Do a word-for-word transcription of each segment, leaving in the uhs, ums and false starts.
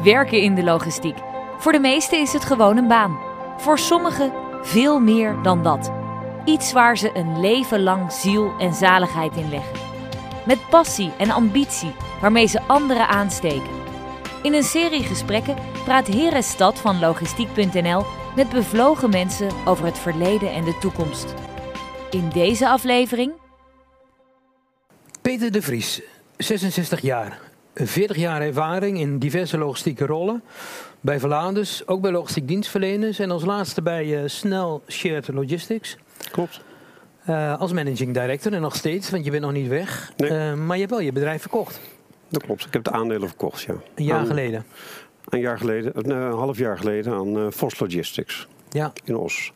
werken in de logistiek. Voor de meesten is het gewoon een baan. Voor sommigen veel meer dan dat. Iets waar ze een leven lang ziel en zaligheid in leggen. Met passie en ambitie waarmee ze anderen aansteken. In een serie gesprekken praat Hera Stad van logistiek punt n l met bevlogen mensen over het verleden en de toekomst. In deze aflevering... Peter de Vries, zesenzestig jaar. veertig jaar ervaring in diverse logistieke rollen. Bij Verladers, ook bij logistiek dienstverleners en als laatste bij uh, Snel Shared Logistics. Klopt. Uh, als managing director en nog steeds, want je bent nog niet weg. Nee. Uh, maar je hebt wel je bedrijf verkocht. Dat klopt, ik heb de aandelen verkocht, ja. Een jaar aan, geleden. Een jaar geleden, een uh, half jaar geleden aan uh, Vos Logistics Ja. in Os.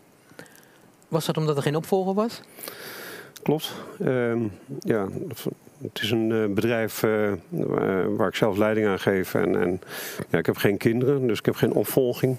Was dat omdat er geen opvolger was? Klopt. Uh, ja, het is een uh, bedrijf uh, waar ik zelf leiding aan geef. En, en ja, ik heb geen kinderen, dus ik heb geen opvolging.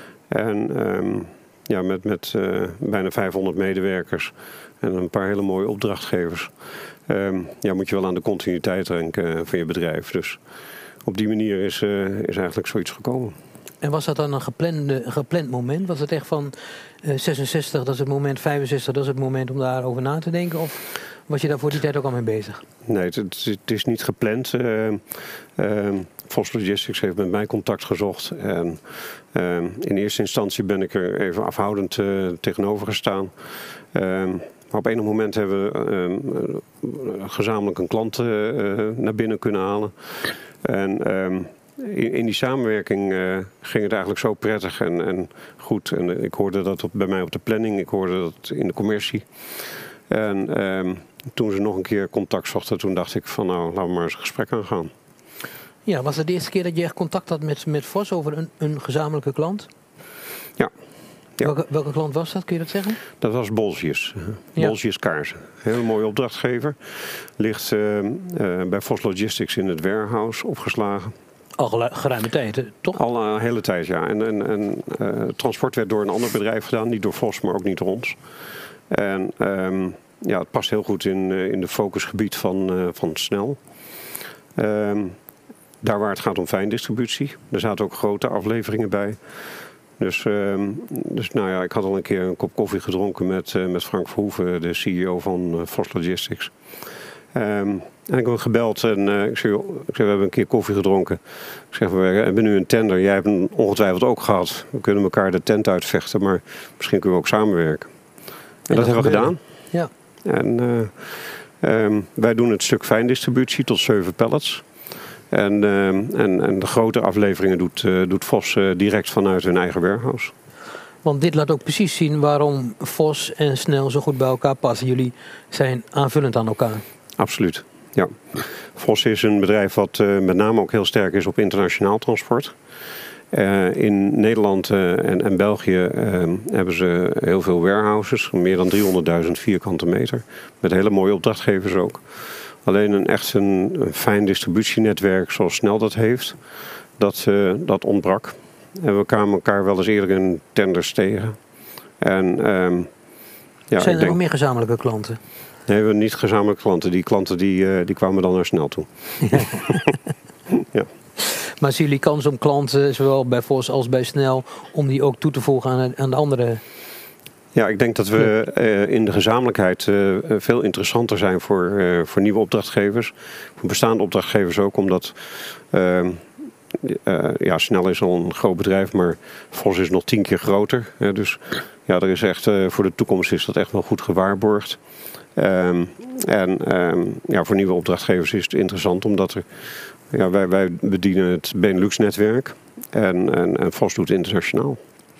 En um, ja, met, met uh, bijna vijfhonderd medewerkers en een paar hele mooie opdrachtgevers. Um, ja, moet je wel aan de continuïteit denken van je bedrijf. Dus op die manier is, uh, is eigenlijk zoiets gekomen. En was dat dan een geplande, gepland moment? Was het echt van uh, zesenzestig, dat is het moment, vijfenzestig, dat is het moment om daarover na te denken? Of was je daar voor die tijd ook al mee bezig? Nee, het, het is niet gepland. Uh, uh, Vos Logistics heeft met mij contact gezocht. En uh, in eerste instantie ben ik er even afhoudend uh, tegenover gestaan. Uh, Maar op enig moment hebben we uh, gezamenlijk een klant uh, naar binnen kunnen halen. En um, in, in die samenwerking uh, ging het eigenlijk zo prettig en, en goed. En ik hoorde dat op, bij mij op de planning, ik hoorde dat in de commercie. En um, toen ze nog een keer contact zochten, toen dacht ik van nou, laten we maar eens een gesprek aangaan. Ja, was het de eerste keer dat je echt contact had met, met Vos over een, een gezamenlijke klant? Ja. Ja. Welke, welke klant was dat, kun je dat zeggen? Dat was Bolsjes. Ja. Bolsjes Kaarsen. Heel mooie opdrachtgever. Ligt uh, uh, bij Vos Logistics in het warehouse opgeslagen. Al geruime tijd, hè? Toch? Al een hele tijd, ja. En, en, en uh, het transport werd door een ander bedrijf gedaan. Niet door Vos, maar ook niet door ons. En um, ja, het past heel goed in, uh, in de focusgebied van, uh, van Snel. Um, daar waar het gaat om fijndistributie. Er zaten ook grote afleveringen bij. Dus, um, dus nou ja, ik had al een keer een kop koffie gedronken met, uh, met Frank Verhoeven, de C E O van uh, Vos Logistics. Um, en ik heb hem gebeld en uh, ik, zei, ik zei, we hebben een keer koffie gedronken. Ik zeg, we hebben nu een tender, jij hebt hem ongetwijfeld ook gehad. We kunnen elkaar de tent uitvechten, maar misschien kunnen we ook samenwerken. En, en dat, dat hebben we gedaan. Ja. En uh, um, wij doen het stuk fijndistributie tot zeven pallets. En, uh, en, en de grote afleveringen doet, uh, doet Vos uh, direct vanuit hun eigen warehouse. Want dit laat ook precies zien waarom Vos en Snel zo goed bij elkaar passen. Jullie zijn aanvullend aan elkaar. Absoluut, ja. Vos is een bedrijf wat uh, met name ook heel sterk is op internationaal transport. Uh, in Nederland uh, en, en België uh, hebben ze heel veel warehouses. Meer dan driehonderdduizend vierkante meter. Met hele mooie opdrachtgevers ook. Alleen een echt een, een fijn distributienetwerk zoals Snel dat heeft, dat, uh, dat ontbrak. En we kwamen elkaar wel eens eerder in tenders tegen. En, um, ja, Zijn er ik denk, nog meer gezamenlijke klanten? Nee, we hebben niet gezamenlijke klanten. Die klanten die, uh, die kwamen dan naar Snel toe. Ja. Ja. Maar zien jullie kans om klanten, zowel bij Vos als bij Snel, om die ook toe te voegen aan, aan de andere... Ja, ik denk dat we uh, in de gezamenlijkheid uh, veel interessanter zijn voor, uh, voor nieuwe opdrachtgevers. Voor bestaande opdrachtgevers ook, omdat uh, uh, ja, Snel is al een groot bedrijf, maar Vos is nog tien keer groter. Uh, dus ja, er is echt, uh, voor de toekomst is dat echt wel goed gewaarborgd. Um, en um, ja, voor nieuwe opdrachtgevers is het interessant, omdat er, ja, wij, wij bedienen het Benelux-netwerk en, en, en Vos doet internationaal.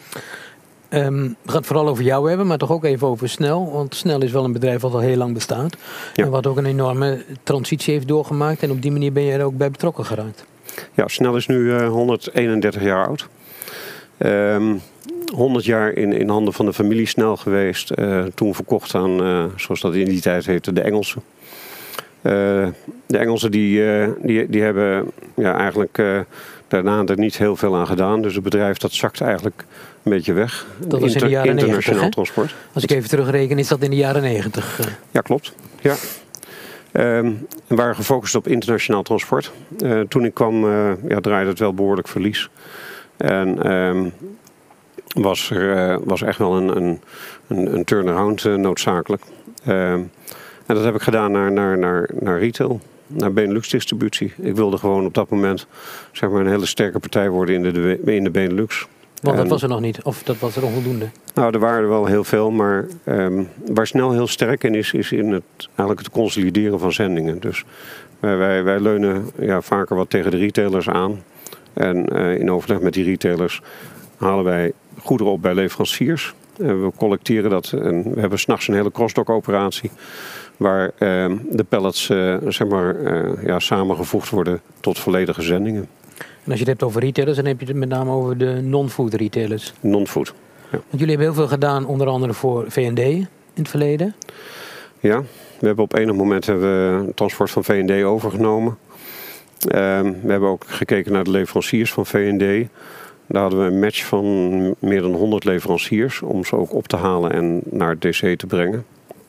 Um, we gaan het vooral over jou hebben, maar toch ook even over Snel. Want Snel is wel een bedrijf wat al heel lang bestaat. Ja. En wat ook een enorme transitie heeft doorgemaakt. En op die manier ben je er ook bij betrokken geraakt. Ja, Snel is nu uh, honderdeenendertig jaar oud. Um, honderd jaar in, in handen van de familie Snel geweest. Uh, toen verkocht aan, uh, zoals dat in die tijd heette, de Engelsen. Uh, de Engelsen die, uh, die, die hebben ja, eigenlijk uh, daarna er niet heel veel aan gedaan. Dus het bedrijf dat zakt eigenlijk een beetje weg. Dat was in de jaren internationaal negentig, transport. Als ik even terugreken is dat in de jaren negentig. Ja, klopt. Ja. Um, we waren gefocust op internationaal transport. Uh, toen ik kwam, uh, ja, draaide het wel behoorlijk verlies. En um, was er uh, was echt wel een, een, een, een turnaround uh, noodzakelijk. Um, en dat heb ik gedaan naar, naar, naar, naar retail, naar Benelux distributie. Ik wilde gewoon op dat moment, zeg maar, een hele sterke partij worden in de, in de Benelux. Want dat en, was er nog niet, of dat was er onvoldoende? Nou, er waren er wel heel veel, maar um, waar snel heel sterk in is, is in het, eigenlijk het consolideren van zendingen. Dus wij, wij, wij leunen ja, vaker wat tegen de retailers aan. En uh, in overleg met die retailers halen wij goederen op bij leveranciers. Uh, we collecteren dat en we hebben 's nachts een hele cross-dock operatie. Waar uh, de pallets uh, zeg maar, uh, ja, samengevoegd worden tot volledige zendingen. En als je het hebt over retailers, dan heb je het met name over de non-food retailers. Non-food, ja. Want jullie hebben heel veel gedaan, onder andere voor V en D in het verleden. Ja, we hebben op enig moment hebben we het transport van V en D overgenomen. Uh, we hebben ook gekeken naar de leveranciers van V en D. Daar hadden we een match van meer dan honderd leveranciers om ze ook op te halen en naar het D C te brengen.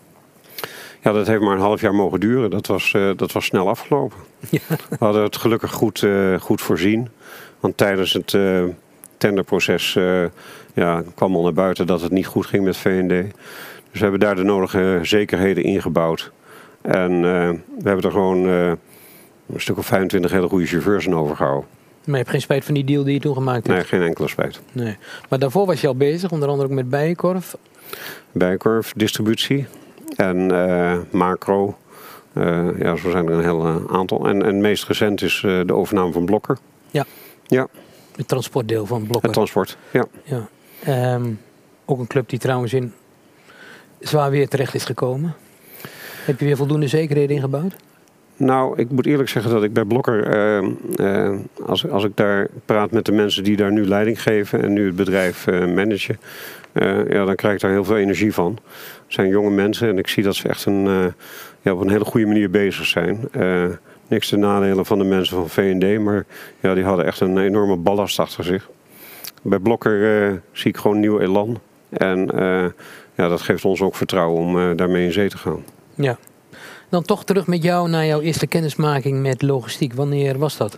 Ja, dat heeft maar een half jaar mogen duren. Dat was, uh, dat was snel afgelopen. Ja. We hadden het gelukkig goed, uh, goed voorzien. Want tijdens het uh, tenderproces uh, ja, kwam al naar buiten dat het niet goed ging met V en D. Dus we hebben daar de nodige zekerheden ingebouwd. En uh, we hebben er gewoon uh, een stuk of vijfentwintig hele goede chauffeurs aan overgehouden. Maar je hebt geen spijt van die deal die je toen gemaakt hebt? Nee, geen enkele spijt. Nee. Maar daarvoor was je al bezig, onder andere ook met Bijenkorf? Bijenkorf, distributie en uh, macro. Uh, ja, zo zijn er een heel uh, aantal. En, en het meest recent is uh, de overname van Blokker. Ja. Ja. Het transportdeel van Blokker. Het transport, ja. ja. Um, ook een club die trouwens in zwaar weer terecht is gekomen. Heb je weer voldoende zekerheden ingebouwd? Nou, ik moet eerlijk zeggen dat ik bij Blokker, uh, uh, als, als ik daar praat met de mensen die daar nu leiding geven en nu het bedrijf uh, managen, uh, ja, dan krijg ik daar heel veel energie van. Het zijn jonge mensen en ik zie dat ze echt een, uh, ja, op een hele goede manier bezig zijn. Uh, niks te nadelen van de mensen van V en D, maar ja, die hadden echt een enorme ballast achter zich. Bij Blokker uh, zie ik gewoon nieuw elan en uh, ja, dat geeft ons ook vertrouwen om uh, daarmee in zee te gaan. Ja. Dan toch terug met jou naar jouw eerste kennismaking met logistiek. Wanneer was dat?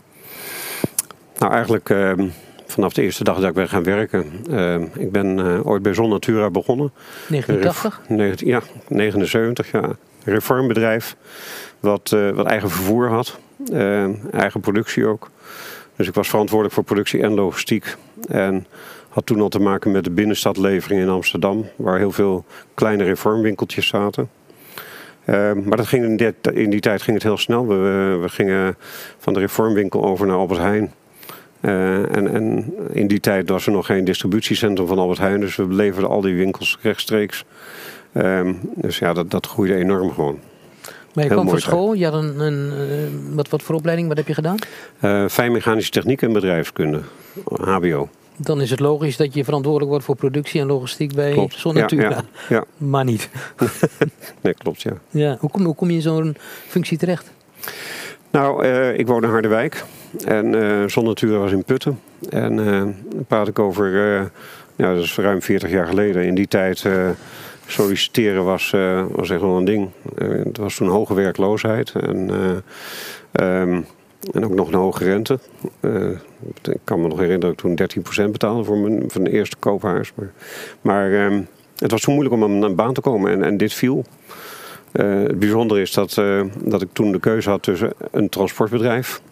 Nou, eigenlijk uh, vanaf de eerste dag dat ik ben gaan werken. Uh, ik ben uh, ooit bij Zon Natura begonnen. negentien tachtig? negentien, ja, negenenzeventig, ja. Een reformbedrijf wat, uh, wat eigen vervoer had. Uh, eigen productie ook. Dus ik was verantwoordelijk voor productie en logistiek. En had toen al te maken met de binnenstadlevering in Amsterdam. Waar heel veel kleine reformwinkeltjes zaten. Uh, maar dat ging in, die, in die tijd ging het heel snel. We, we gingen van de reformwinkel over naar Albert Heijn. Uh, en, en in die tijd was er nog geen distributiecentrum van Albert Heijn. Dus we leverden al die winkels rechtstreeks. Uh, dus ja, dat, dat groeide enorm gewoon. Maar je heel kwam van school, tijd. Je had een, een, uh, wat, wat voor opleiding, wat heb je gedaan? Uh, Fijnmechanische techniek en bedrijfskunde, H B O. Dan is het logisch dat je verantwoordelijk wordt voor productie en logistiek bij Zon Natura. Ja, ja, ja. Maar niet. Nee, klopt, ja. ja hoe, kom, hoe kom je in zo'n functie terecht? Nou, uh, ik woon in Harderwijk. En uh, Zon Natura was in Putten. En uh, dan praat ik over, uh, ja, dat is ruim veertig jaar geleden. In die tijd uh, solliciteren was, uh, was echt wel een ding. Uh, het was toen hoge werkloosheid. En... Uh, um, En ook nog een hoge rente. Uh, ik kan me nog herinneren dat ik toen dertien procent betaalde voor mijn, voor mijn eerste koophuis. Maar, maar um, het was zo moeilijk om aan een baan te komen en, en dit viel. Uh, het bijzondere is dat, uh, dat ik toen de keuze had tussen een transportbedrijf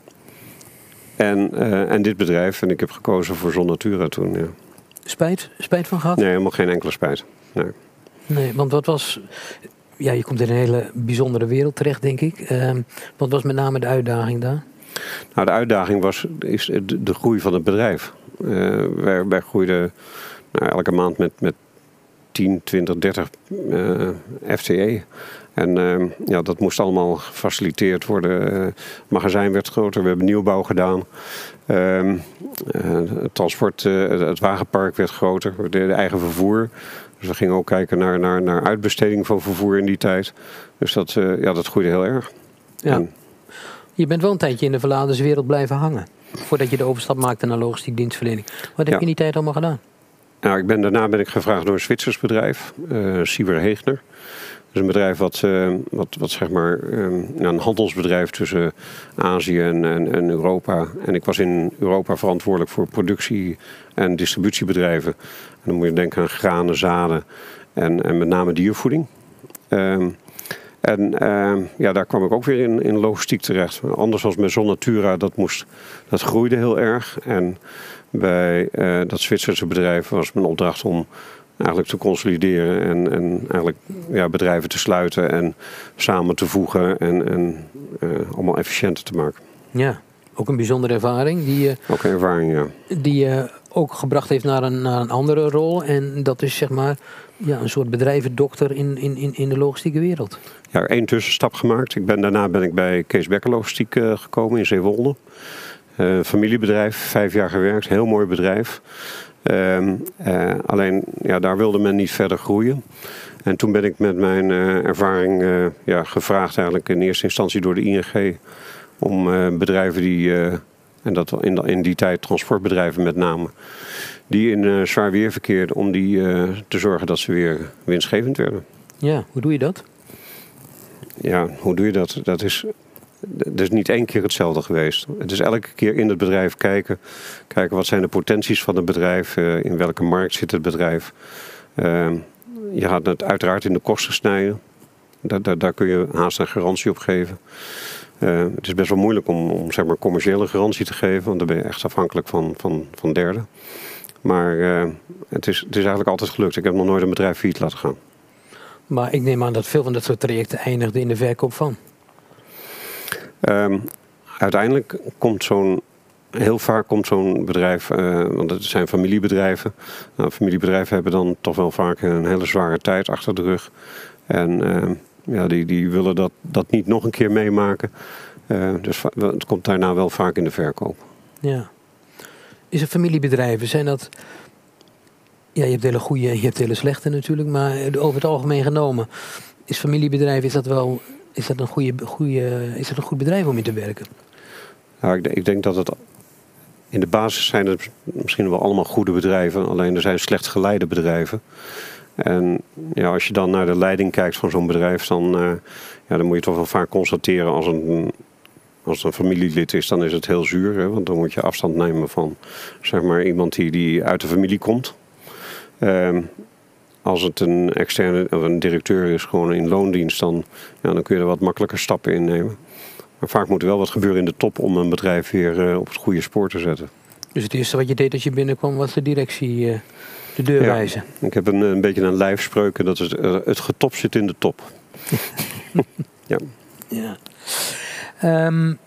en, uh, en dit bedrijf. En ik heb gekozen voor Zon Natura toen. Ja. Spijt? Spijt van gehad? Nee, helemaal geen enkele spijt. Nee, nee want wat was... Ja, je komt in een hele bijzondere wereld terecht, denk ik. Uh, wat was met name de uitdaging daar? Nou, de uitdaging was is de, de groei van het bedrijf. Uh, wij, wij groeiden nou, elke maand met, met tien, twintig, dertig uh, F T E. En uh, ja, dat moest allemaal gefaciliteerd worden. Uh, het magazijn werd groter, we hebben nieuwbouw gedaan. Uh, uh, het transport, uh, het wagenpark werd groter, de, de eigen vervoer. Dus we gingen ook kijken naar, naar, naar uitbesteding van vervoer in die tijd. Dus dat, uh, ja, dat groeide heel erg. Ja. En, je bent wel een tijdje in de verladerswereld blijven hangen. Voordat je de overstap maakte naar logistiek dienstverlening. Wat heb ja. je in die tijd allemaal gedaan? Nou, ik ben, daarna ben ik gevraagd door een Zwitsers bedrijf, uh, Siever Heegner. Dat is een bedrijf wat, uh, wat, wat zeg maar um, een handelsbedrijf tussen Azië en, en, en Europa. En ik was in Europa verantwoordelijk voor productie- en distributiebedrijven. En dan moet je denken aan granen, zaden en, en met name diervoeding. Um, En uh, ja, daar kwam ik ook weer in, in logistiek terecht. Anders als met Zonnatura, dat, moest, dat groeide heel erg. En bij uh, dat Zwitserse bedrijf was mijn opdracht om eigenlijk te consolideren. En, en eigenlijk ja, bedrijven te sluiten en samen te voegen en, en uh, allemaal efficiënter te maken. Ja, ook een bijzondere ervaring. Die je, ook een ervaring, ja. Die je ook gebracht heeft naar een, naar een andere rol. En dat is zeg maar ja, een soort bedrijvendokter in, in, in, in de logistieke wereld. Ja, één tussenstap gemaakt. Ik ben, daarna ben ik bij Kees Becker Logistiek uh, gekomen in Zeewolde. Uh, familiebedrijf, vijf jaar gewerkt, heel mooi bedrijf. Uh, uh, alleen, ja, daar wilde men niet verder groeien. En toen ben ik met mijn uh, ervaring uh, ja, gevraagd eigenlijk in eerste instantie door de I N G... om uh, bedrijven die, uh, en dat in, in die tijd transportbedrijven met name... die in uh, zwaar weer verkeerden, om die uh, te zorgen dat ze weer winstgevend werden. Ja, hoe doe je dat? Ja, hoe doe je dat? Dat is, dat is niet één keer hetzelfde geweest. Het is elke keer in het bedrijf kijken. Kijken wat zijn de potenties van het bedrijf. Uh, in welke markt zit het bedrijf. Uh, je gaat het uiteraard in de kosten snijden. Daar, daar, daar kun je haast een garantie op geven. Uh, het is best wel moeilijk om, om zeg maar, commerciële garantie te geven. Want dan ben je echt afhankelijk van, van, van derden. Maar uh, het, is, het is eigenlijk altijd gelukt. Ik heb nog nooit een bedrijf failliet laten gaan. Maar ik neem aan dat veel van dat soort trajecten eindigden in de verkoop van. Um, uiteindelijk komt zo'n, heel vaak komt zo'n bedrijf, uh, want het zijn familiebedrijven. Nou, familiebedrijven hebben dan toch wel vaak een hele zware tijd achter de rug. En uh, ja, die, die willen dat, dat niet nog een keer meemaken. Uh, dus het komt daarna wel vaak in de verkoop. Ja. Is het familiebedrijven, zijn dat... Ja, je hebt hele goede en je hebt hele slechte natuurlijk, maar over het algemeen genomen is familiebedrijf, is dat wel, is dat een goede, goede, is dat een goed bedrijf om in te werken? Nou, ik, ik denk dat het in de basis zijn het misschien wel allemaal goede bedrijven, alleen er zijn slecht geleide bedrijven. En ja, als je dan naar de leiding kijkt van zo'n bedrijf, dan, uh, ja, dan moet je toch wel vaak constateren als een Als het een familielid is, dan is het heel zuur, hè, want dan moet je afstand nemen van zeg maar iemand die, die uit de familie komt. Uh, als het een externe of een directeur is, gewoon in loondienst, dan, ja, dan kun je er wat makkelijker stappen in nemen. Maar vaak moet er wel wat gebeuren in de top om een bedrijf weer uh, op het goede spoor te zetten. Dus het eerste wat je deed als je binnenkwam was de directie uh, de deur ja, wijzen? Ik heb een, een beetje een lijfspreuk, dat is uh, het getop zit in de top. ja. ja. Um,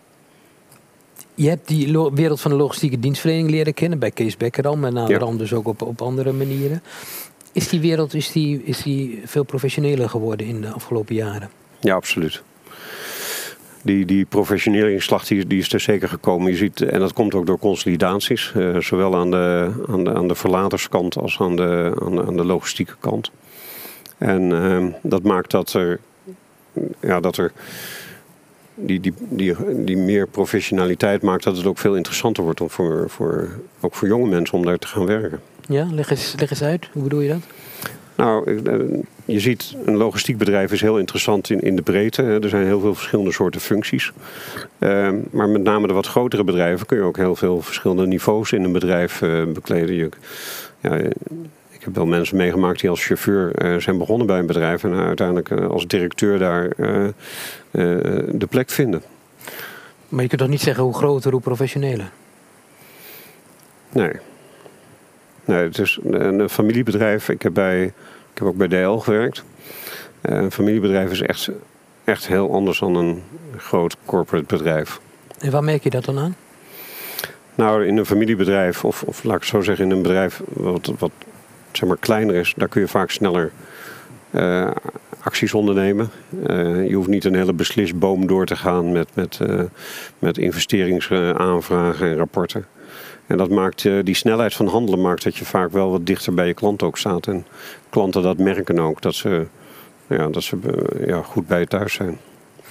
je hebt die lo- wereld van de logistieke dienstverlening leren kennen bij Kees Becker al, maar naderhand ja. dus ook op, op andere manieren. Is die wereld is die, is die veel professioneler geworden in de afgelopen jaren? Ja, absoluut. Die, die professioneringsslag die, die is er zeker gekomen. Je ziet, en dat komt ook door consolidaties, uh, zowel aan de, aan, de, aan de verladerskant als aan de, aan de, aan de logistieke kant. En uh, dat maakt dat er, ja, dat er Die, die, die, die meer professionaliteit maakt dat het ook veel interessanter wordt om voor, voor, ook voor jonge mensen om daar te gaan werken. Ja, leg eens, leg eens uit. Hoe bedoel je dat? Nou, je ziet, een logistiek bedrijf is heel interessant in, in de breedte. Er zijn heel veel verschillende soorten functies. Uh, maar met name de wat grotere bedrijven kun je ook heel veel verschillende niveaus in een bedrijf uh, bekleden. Je, ja, ik heb wel mensen meegemaakt die als chauffeur uh, zijn begonnen bij een bedrijf en uiteindelijk uh, als directeur daar uh, uh, de plek vinden. Maar je kunt toch niet zeggen hoe groter, hoe professioneler? Nee. Nee, het is een, een familiebedrijf. Ik heb, bij, ik heb ook bij D L gewerkt. Uh, een familiebedrijf is echt, echt heel anders dan een groot corporate bedrijf. En waar merk je dat dan aan? Nou, in een familiebedrijf, of, of laat ik het zo zeggen, in een bedrijf wat, wat zeg maar kleiner is, daar kun je vaak sneller uh, acties ondernemen. Uh, je hoeft niet een hele beslisboom door te gaan met, met, uh, met investeringsaanvragen en rapporten. En dat maakt, uh, die snelheid van handelen maakt dat je vaak wel wat dichter bij je klant ook staat. En klanten dat merken ook, dat ze, ja, dat ze uh, ja, goed bij je thuis zijn.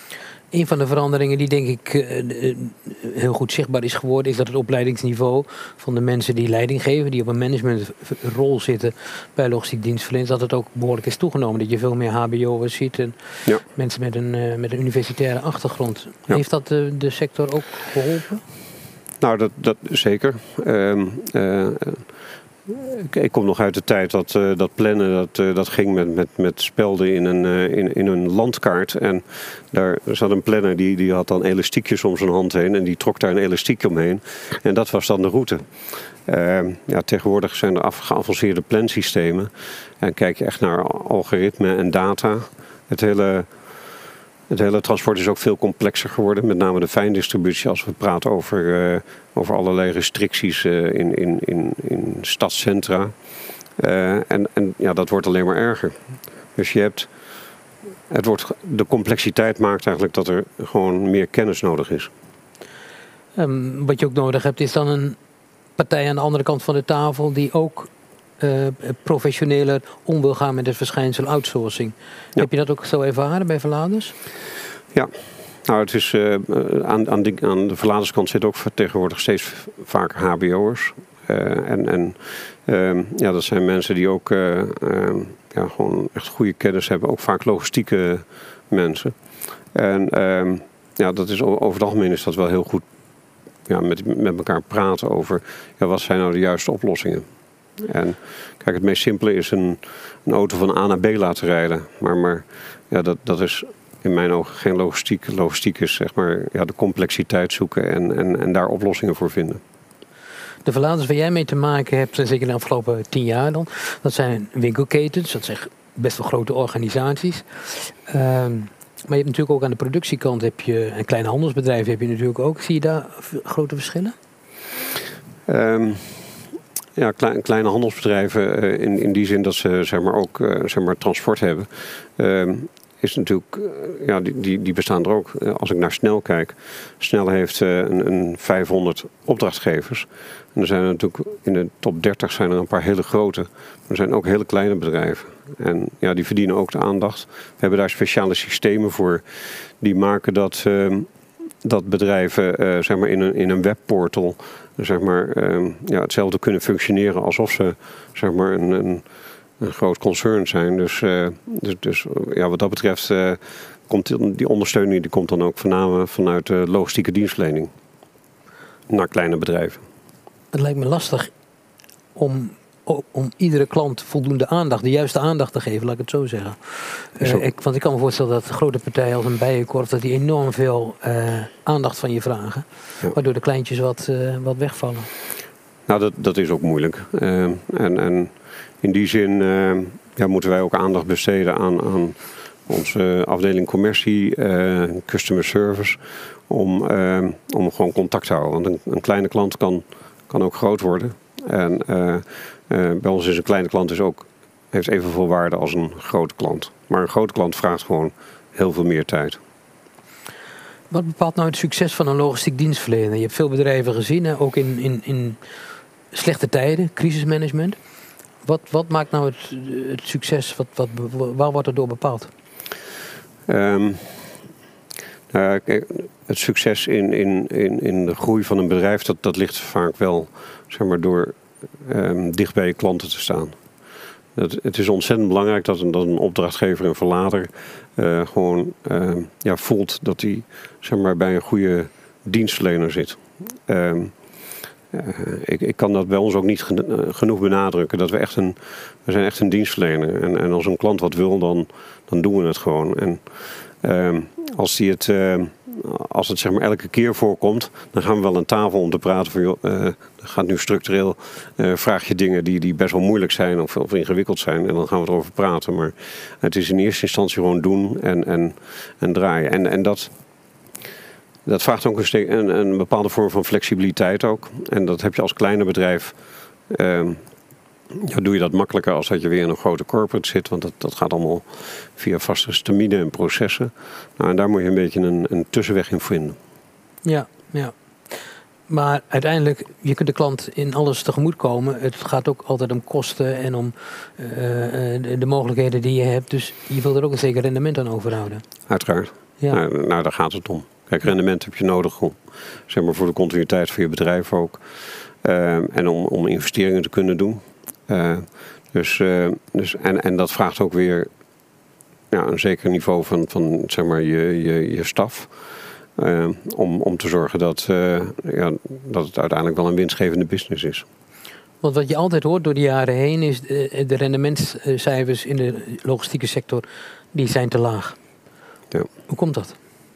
Een van de veranderingen die denk ik uh, heel goed zichtbaar is geworden, is dat het opleidingsniveau van de mensen die leiding geven, die op een managementrol zitten bij logistiek dienstverleners, dat het ook behoorlijk is toegenomen. Dat je veel meer H B O'ers ziet en ja. mensen met een, uh, met een universitaire achtergrond. Ja. Heeft dat de, de sector ook geholpen? Nou, dat, dat zeker. Uh, uh, Ik, ik kom nog uit de tijd dat, uh, dat plannen, dat, uh, dat ging met, met, met spelden in een, uh, in, in een landkaart. En daar zat een planner, die, die had dan elastiekjes om zijn hand heen. En die trok daar een elastiek omheen. En dat was dan de route. Uh, ja, tegenwoordig zijn er af, geavanceerde plansystemen. En kijk je echt naar algoritme en data. Het hele... Het hele transport is ook veel complexer geworden. Met name de fijndistributie als we praten over, uh, over allerlei restricties uh, in, in, in, in stadscentra. Uh, en en ja, dat wordt alleen maar erger. Dus je hebt, het wordt, de complexiteit maakt eigenlijk dat er gewoon meer kennis nodig is. Um, wat je ook nodig hebt is dan een partij aan de andere kant van de tafel die ook Uh, professioneler om wil gaan met het verschijnsel outsourcing. Ja. Heb je dat ook zo ervaren bij verladers? Ja, nou het is uh, aan, aan, de, aan de verladerskant zitten ook tegenwoordig steeds vaker H B O'ers. Uh, en en uh, ja, dat zijn mensen die ook uh, uh, ja, gewoon echt goede kennis hebben. Ook vaak logistieke mensen. En uh, ja, dat is over het algemeen is dat wel heel goed ja, met, met elkaar praten over ja, wat zijn nou de juiste oplossingen. En kijk, het meest simpele is een, een auto van A naar B laten rijden. Maar, maar ja, dat, dat is in mijn ogen geen logistiek. Logistiek is zeg maar ja, de complexiteit zoeken en, en, en daar oplossingen voor vinden. De verladers waar jij mee te maken hebt, zeker de afgelopen tien jaar dan, dat zijn winkelketens, dat zijn best wel grote organisaties. Um, maar je hebt natuurlijk ook aan de productiekant heb je, en kleine handelsbedrijven heb je natuurlijk ook. Zie je daar grote verschillen? Um, Ja, klein, kleine handelsbedrijven uh, in, in die zin dat ze zeg maar, ook uh, zeg maar, transport hebben, uh, is natuurlijk, uh, ja, die, die, die bestaan er ook. Uh, als ik naar Snel kijk, Snel heeft uh, een, een vijfhonderd opdrachtgevers. En er zijn er natuurlijk in de top dertig zijn er een paar hele grote, maar er zijn ook hele kleine bedrijven. En ja, die verdienen ook de aandacht. We hebben daar speciale systemen voor die maken dat, uh, dat bedrijven uh, zeg maar in, een, in een webportal zeg maar, uh, ja, hetzelfde kunnen functioneren alsof ze zeg maar, een, een, een groot concern zijn. Dus, uh, dus, dus ja, wat dat betreft uh, komt die, die ondersteuning die komt dan ook voornamelijk vanuit de logistieke dienstverlening naar kleine bedrijven. Het lijkt me lastig om, om iedere klant voldoende aandacht, de juiste aandacht te geven, laat ik het zo zeggen. Uh, ik, want ik kan me voorstellen dat grote partijen als een Bijenkorf, dat die enorm veel uh, aandacht van je vragen. Ja. Waardoor de kleintjes wat, uh, wat wegvallen. Nou, dat, dat is ook moeilijk. Uh, en, en in die zin uh, ja, moeten wij ook aandacht besteden aan, aan onze afdeling commercie, uh, customer service. Om, uh, om gewoon contact te houden. Want een, een kleine klant kan, kan ook groot worden. En uh, uh, bij ons is een kleine klant dus ook, heeft evenveel waarde als een grote klant. Maar een grote klant vraagt gewoon heel veel meer tijd. Wat bepaalt nou het succes van een logistiek dienstverlener? Je hebt veel bedrijven gezien, hè? Ook in, in, in slechte tijden, crisismanagement. Wat, wat maakt nou het, het succes? Wat, wat, waar wordt het door bepaald? Um, nou, kijk, het succes in, in, in, in de groei van een bedrijf, dat, dat ligt vaak wel zeg maar, door um, dicht bij je klanten te staan. Het, het is ontzettend belangrijk dat een, dat een opdrachtgever en verlader uh, gewoon uh, ja, voelt dat hij zeg maar, bij een goede dienstverlener zit. Um, uh, ik, ik kan dat bij ons ook niet genoeg benadrukken. Dat we echt een, we zijn echt een dienstverlener. En, en als een klant wat wil, dan, dan doen we het gewoon. En uh, als die het... Uh, Als het zeg maar elke keer voorkomt, dan gaan we wel aan tafel om te praten van, joh, uh, gaat nu structureel, uh, vraag je dingen die, die best wel moeilijk zijn of, of ingewikkeld zijn en dan gaan we erover praten. Maar het is in eerste instantie gewoon doen en, en, en draaien. En, en dat, dat vraagt ook een, een, een bepaalde vorm van flexibiliteit ook. En dat heb je als kleine bedrijf, uh, ja, doe je dat makkelijker als dat je weer in een grote corporate zit. Want dat, dat gaat allemaal via vaste termijnen en processen. Nou, en daar moet je een beetje een, een tussenweg in vinden. Ja, ja. Maar uiteindelijk, je kunt de klant in alles tegemoet komen. Het gaat ook altijd om kosten en om uh, de, de mogelijkheden die je hebt. Dus je wilt er ook een zeker rendement aan overhouden. Uiteraard. Ja. Nou, nou, daar gaat het om. Kijk, rendement heb je nodig om, zeg maar, voor de continuïteit van je bedrijf ook. Uh, en om, om investeringen te kunnen doen. Uh, dus, uh, dus, en, en dat vraagt ook weer ja, een zeker niveau van, van zeg maar, je, je, je staf. Uh, om, om te zorgen dat, uh, ja, dat het uiteindelijk wel een winstgevende business is. Want wat je altijd hoort door de jaren heen is de, de rendementscijfers in de logistieke sector, die zijn te laag. Ja. Hoe komt dat?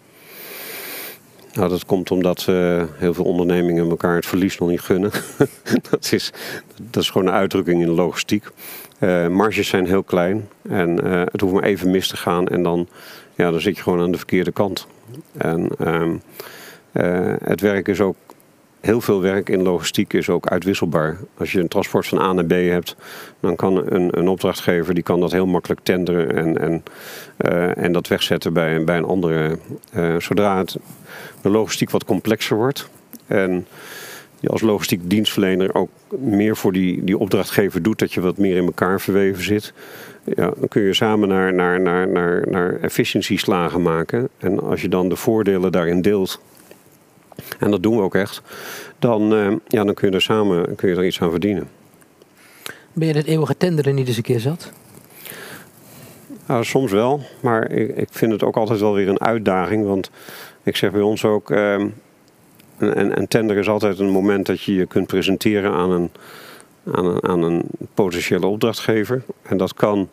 Nou, dat komt omdat uh, heel veel ondernemingen elkaar het verlies nog niet gunnen. dat, is, dat is gewoon een uitdrukking in de logistiek. Uh, marges zijn heel klein en uh, het hoeft maar even mis te gaan en dan, ja, dan zit je gewoon aan de verkeerde kant. En uh, uh, het werk is ook, heel veel werk in logistiek is ook uitwisselbaar. Als je een transport van A naar B hebt, dan kan een, een opdrachtgever die kan dat heel makkelijk tenderen en, en, uh, en dat wegzetten bij, bij een andere. Uh, zodra het, de logistiek wat complexer wordt en je als logistiek dienstverlener ook meer voor die, die opdrachtgever doet, dat je wat meer in elkaar verweven zit, ja, dan kun je samen naar, naar, naar, naar, naar efficiëntieslagen maken. En als je dan de voordelen daarin deelt, en dat doen we ook echt, dan, uh, ja, dan kun je er samen kun je er iets aan verdienen. Ben je dat eeuwige tenderen niet eens een keer zat? Nou, soms wel, maar ik, ik vind het ook altijd wel weer een uitdaging. Want ik zeg bij ons ook, uh, een, een tender is altijd een moment dat je je kunt presenteren aan een, aan een, aan een potentiële opdrachtgever. En dat kan,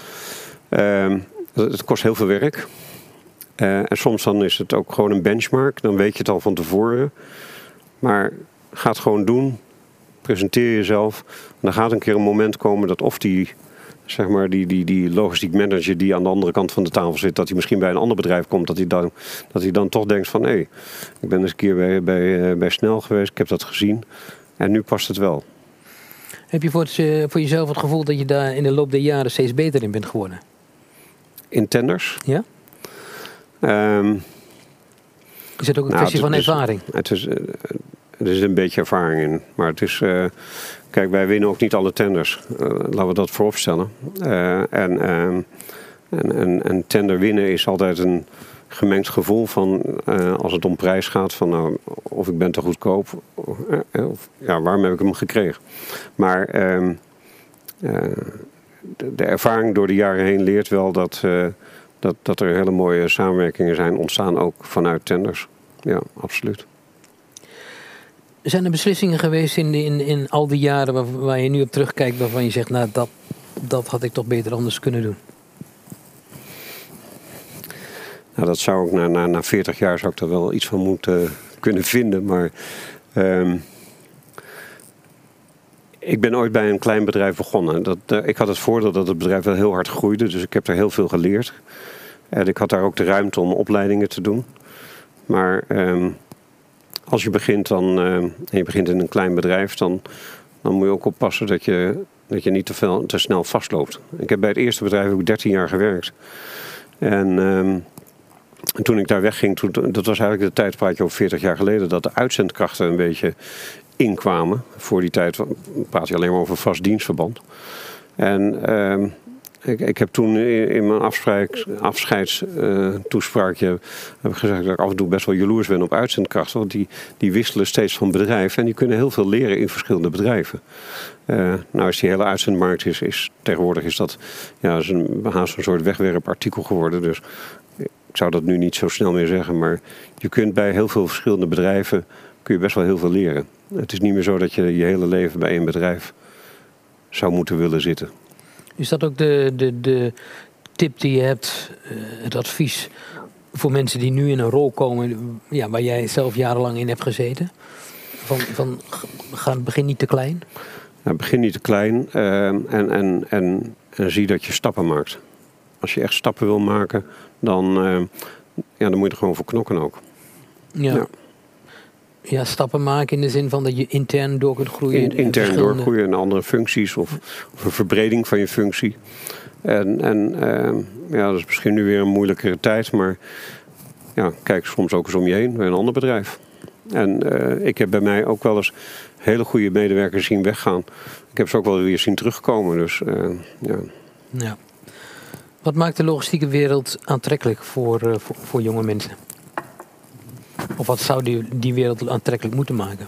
uh, het kost heel veel werk. Uh, en soms dan is het ook gewoon een benchmark. Dan weet je het al van tevoren. Maar ga het gewoon doen. Presenteer jezelf. En dan gaat een keer een moment komen dat of die, zeg maar, die, die, die logistiek manager die aan de andere kant van de tafel zit, dat hij misschien bij een ander bedrijf komt, dat hij dan, dat hij dan toch denkt van hé, hey, ik ben eens een keer bij, bij, bij Snel geweest, ik heb dat gezien. En nu past het wel. Heb je voor, het, voor jezelf het gevoel dat je daar in de loop der jaren steeds beter in bent geworden? In tenders? Ja. Um, is het ook een nou, kwestie van is, ervaring? Het is, er is een beetje ervaring in. Maar het is, uh, kijk, wij winnen ook niet alle tenders. Uh, laten we dat vooropstellen. Uh, en, uh, en, en, en tender winnen is altijd een gemengd gevoel van, uh, als het om prijs gaat, van nou, of ik ben te goedkoop, of, uh, of ja, waarom heb ik hem gekregen? Maar uh, uh, de, de ervaring door de jaren heen leert wel dat, uh, dat, dat er hele mooie samenwerkingen zijn ontstaan, ook vanuit tenders. Ja, absoluut. Zijn er beslissingen geweest in, in, in al die jaren waar, waar je nu op terugkijkt, waarvan je zegt, nou, dat, dat had ik toch beter anders kunnen doen? Nou, dat zou ik na, na, na veertig jaar zou ik er wel iets van moeten kunnen vinden. Maar um, ik ben ooit bij een klein bedrijf begonnen. Dat, uh, ik had het voordeel dat het bedrijf wel heel hard groeide. Dus ik heb er heel veel geleerd. En ik had daar ook de ruimte om opleidingen te doen. Maar um, als je begint, dan, uh, en je begint in een klein bedrijf, dan, dan moet je ook oppassen dat je, dat je niet te, veel, te snel vastloopt. Ik heb bij het eerste bedrijf heb ik dertien jaar gewerkt. En um, En toen ik daar wegging, toen, dat was eigenlijk de tijd, praat je over veertig jaar geleden, dat de uitzendkrachten een beetje inkwamen. Voor die tijd praat je alleen maar over vast dienstverband. En uh, ik, ik heb toen in, in mijn afscheidstoespraakje uh, heb ik gezegd dat ik af en toe best wel jaloers ben op uitzendkrachten. Want die, die wisselen steeds van bedrijf en die kunnen heel veel leren in verschillende bedrijven. Uh, nou, als die hele uitzendmarkt is, is tegenwoordig is dat ja, is een, haast een soort wegwerpartikel geworden. Dus ik zou dat nu niet zo snel meer zeggen, maar je kunt bij heel veel verschillende bedrijven kun je best wel heel veel leren. Het is niet meer zo dat je je hele leven bij één bedrijf zou moeten willen zitten. Is dat ook de, de, de tip die je hebt, uh, het advies voor mensen die nu in een rol komen, ja, waar jij zelf jarenlang in hebt gezeten? Van, van ga begin niet te klein? Nou, begin niet te klein uh, en, en, en, en zie dat je stappen maakt. Als je echt stappen wil maken, dan, uh, ja, dan moet je er gewoon voor knokken ook. Ja. Ja. Ja, stappen maken in de zin van dat je intern door kunt groeien. In, intern verschillende... doorgroeien in andere functies of, of een verbreding van je functie. En, en uh, ja, dat is misschien nu weer een moeilijkere tijd, maar ja, kijk soms ook eens om je heen bij een ander bedrijf. En uh, ik heb bij mij ook wel eens hele goede medewerkers zien weggaan. Ik heb ze ook wel weer zien terugkomen. Dus, uh, ja. Ja. Wat maakt de logistieke wereld aantrekkelijk voor, uh, voor, voor jonge mensen? Of wat zou die, die wereld aantrekkelijk moeten maken?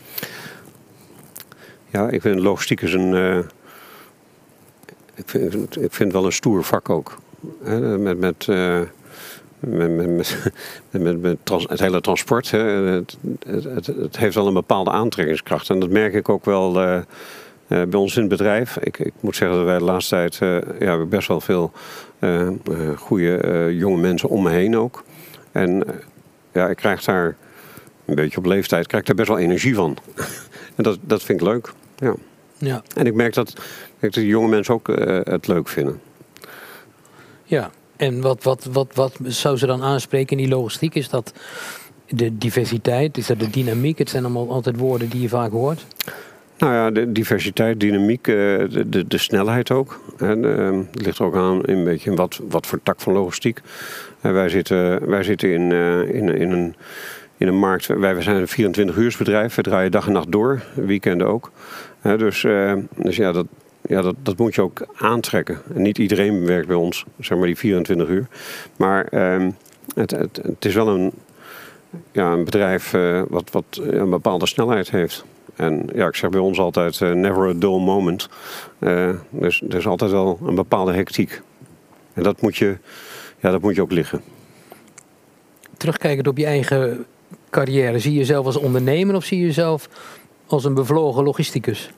Ja, ik vind logistiek is een... Uh, ik, vind, ik vind het wel een stoer vak ook. He, met... met uh, Met, met, met, met, met trans, het hele transport. Hè. Het, het, het heeft wel een bepaalde aantrekkingskracht. En dat merk ik ook wel uh, uh, bij ons in het bedrijf. Ik, ik moet zeggen dat wij de laatste tijd uh, ja, we best wel veel uh, uh, goede uh, jonge mensen om me heen ook. En uh, ja, ik krijg daar een beetje op leeftijd, krijg ik daar best wel energie van. En dat, dat vind ik leuk. Ja. Ja. En ik merk dat, dat de jonge mensen ook uh, het leuk vinden. Ja. En wat, wat, wat, wat zou ze dan aanspreken in die logistiek? Is dat de diversiteit? Is dat de dynamiek? Het zijn allemaal altijd woorden die je vaak hoort. Nou ja, de diversiteit, dynamiek, de, de, de snelheid ook. En uh, het ligt er ook aan een beetje in wat, wat voor tak van logistiek. En wij zitten, wij zitten in, uh, in, in, een, in een markt. Wij zijn een vierentwintig-uursbedrijf. We draaien dag en nacht door, weekenden ook. Uh, dus, uh, dus ja, dat. Ja, dat, dat moet je ook aantrekken. En niet iedereen werkt bij ons, zeg maar die vierentwintig uur. Maar uh, het, het, het is wel een, ja, een bedrijf uh, wat, wat een bepaalde snelheid heeft. En ja, ik zeg bij ons altijd, uh, never a dull moment. Uh, dus er is altijd wel een bepaalde hectiek. En dat moet je, ja, dat moet je ook liggen. Terugkijkend op je eigen carrière, zie je jezelf als ondernemer of zie je jezelf als een bevlogen logisticus?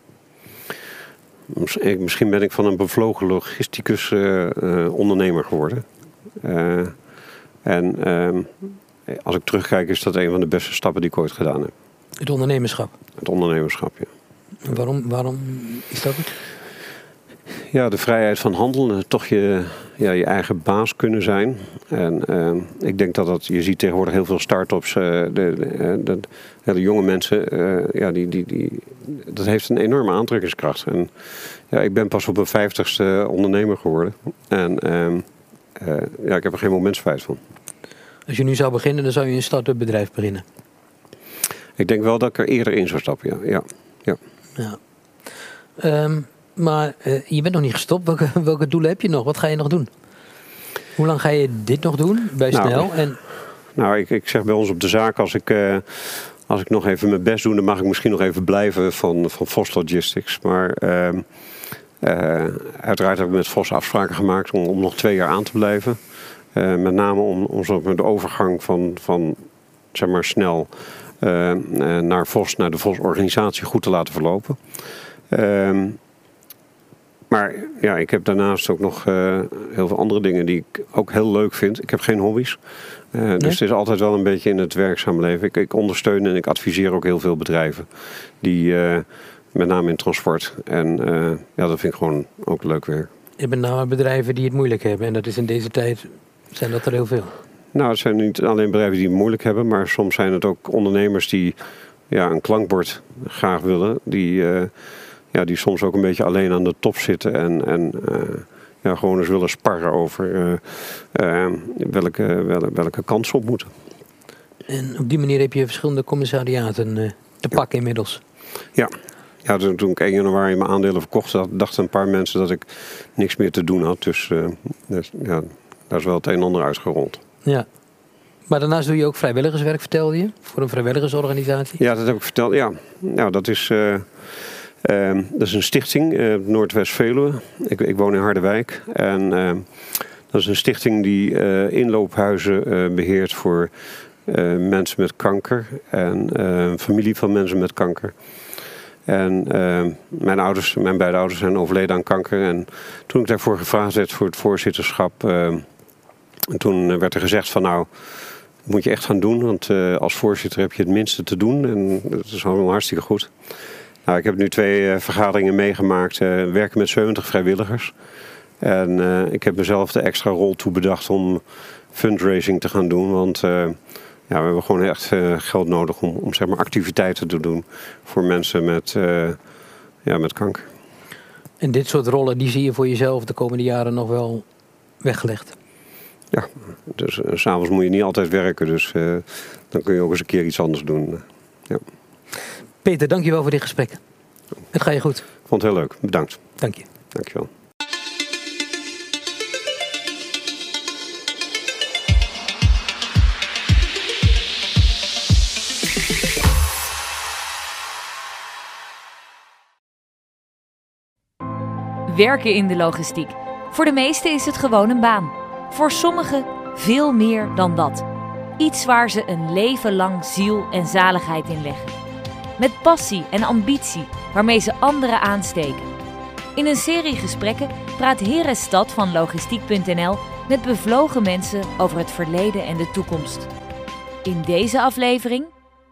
Misschien ben ik van een bevlogen logisticus uh, uh, ondernemer geworden. Uh, en uh, als ik terugkijk is dat een van de beste stappen die ik ooit gedaan heb. Het ondernemerschap? Het ondernemerschap, ja. En waarom, waarom is dat het? Ja, de vrijheid van handelen. Toch je, ja, je eigen baas kunnen zijn. En uh, ik denk dat dat... Je ziet tegenwoordig heel veel start-ups. Uh, de, de, de, de, de jonge mensen. Uh, ja, die, die, die, dat heeft een enorme aantrekkingskracht. En ja, ik ben pas op mijn vijftigste ondernemer geworden. En uh, uh, ja, ik heb er geen moment spijt van. Als je nu zou beginnen, dan zou je een start-up bedrijf beginnen? Ik denk wel dat ik er eerder in zou stappen, ja. ja, ja. ja. Um, Maar uh, je bent nog niet gestopt. Welke, welke doelen heb je nog? Wat ga je nog doen? Hoe lang ga je dit nog doen bij nou, Snel? En... Nou, ik, ik zeg bij ons op de zaak, als ik, uh, als ik nog even mijn best doe, dan mag ik misschien nog even blijven van, van Vos Logistics. Maar uh, uh, uiteraard heb ik met Vos afspraken gemaakt om, om nog twee jaar aan te blijven. Uh, met name om, om zo de overgang van, van zeg maar snel uh, naar Vos, naar de Vos-organisatie goed te laten verlopen. Uh, Maar ja, ik heb daarnaast ook nog uh, heel veel andere dingen die ik ook heel leuk vind. Ik heb geen hobby's. Uh, nee? Dus het is altijd wel een beetje in het werkzaam leven. Ik, ik ondersteun en ik adviseer ook heel veel bedrijven. Die uh, met name in transport. En uh, ja, dat vind ik gewoon ook leuk werk. Je bent nou bedrijven die het moeilijk hebben. En dat is in deze tijd, zijn dat er heel veel? Nou, het zijn niet alleen bedrijven die het moeilijk hebben. Maar soms zijn het ook ondernemers die ja, een klankbord graag willen. Die... Uh, Ja, die soms ook een beetje alleen aan de top zitten en, en uh, ja, gewoon eens willen sparren over uh, uh, welke, welke, welke kant ze op moeten. En op die manier heb je verschillende commissariaten uh, te pakken inmiddels. Ja, ja toen, toen ik één januari mijn aandelen verkocht had, dachten een paar mensen dat ik niks meer te doen had. Dus, uh, dus ja, daar is wel het een en ander uitgerold. Ja. Maar daarnaast doe je ook vrijwilligerswerk, vertelde je? Voor een vrijwilligersorganisatie? Ja, dat heb ik verteld. Ja, nou, dat is... Uh, Uh, dat is een stichting, uh, Noordwest-Veluwe. Ik, ik woon in Harderwijk. En uh, dat is een stichting die uh, inloophuizen uh, beheert voor uh, mensen met kanker. En uh, familie van mensen met kanker. En uh, mijn ouders, mijn beide ouders zijn overleden aan kanker. En toen ik daarvoor gevraagd werd voor het voorzitterschap... Uh, en toen werd er gezegd van nou... Dat moet je echt gaan doen, want uh, als voorzitter heb je het minste te doen. En dat is allemaal hartstikke goed. Nou, ik heb nu twee uh, vergaderingen meegemaakt, uh, werken met zeventig vrijwilligers. En uh, ik heb mezelf de extra rol toebedacht om fundraising te gaan doen. Want uh, ja, we hebben gewoon echt uh, geld nodig om, om zeg maar, activiteiten te doen voor mensen met, uh, ja, met kanker. En dit soort rollen, die zie je voor jezelf de komende jaren nog wel weggelegd? Ja, dus uh, 's avonds moet je niet altijd werken, dus uh, dan kun je ook eens een keer iets anders doen. Ja. Peter, dankjewel voor dit gesprek. Het gaat je goed. Ik vond het heel leuk. Bedankt. Dank je. Dankjewel. werken in de logistiek. Voor de meesten is het gewoon een baan. Voor sommigen veel meer dan dat. Iets waar ze een leven lang ziel en zaligheid in leggen. Met passie en ambitie waarmee ze anderen aansteken. In een serie gesprekken praat Heres Stad van logistiek punt n l met bevlogen mensen over het verleden en de toekomst. In deze aflevering...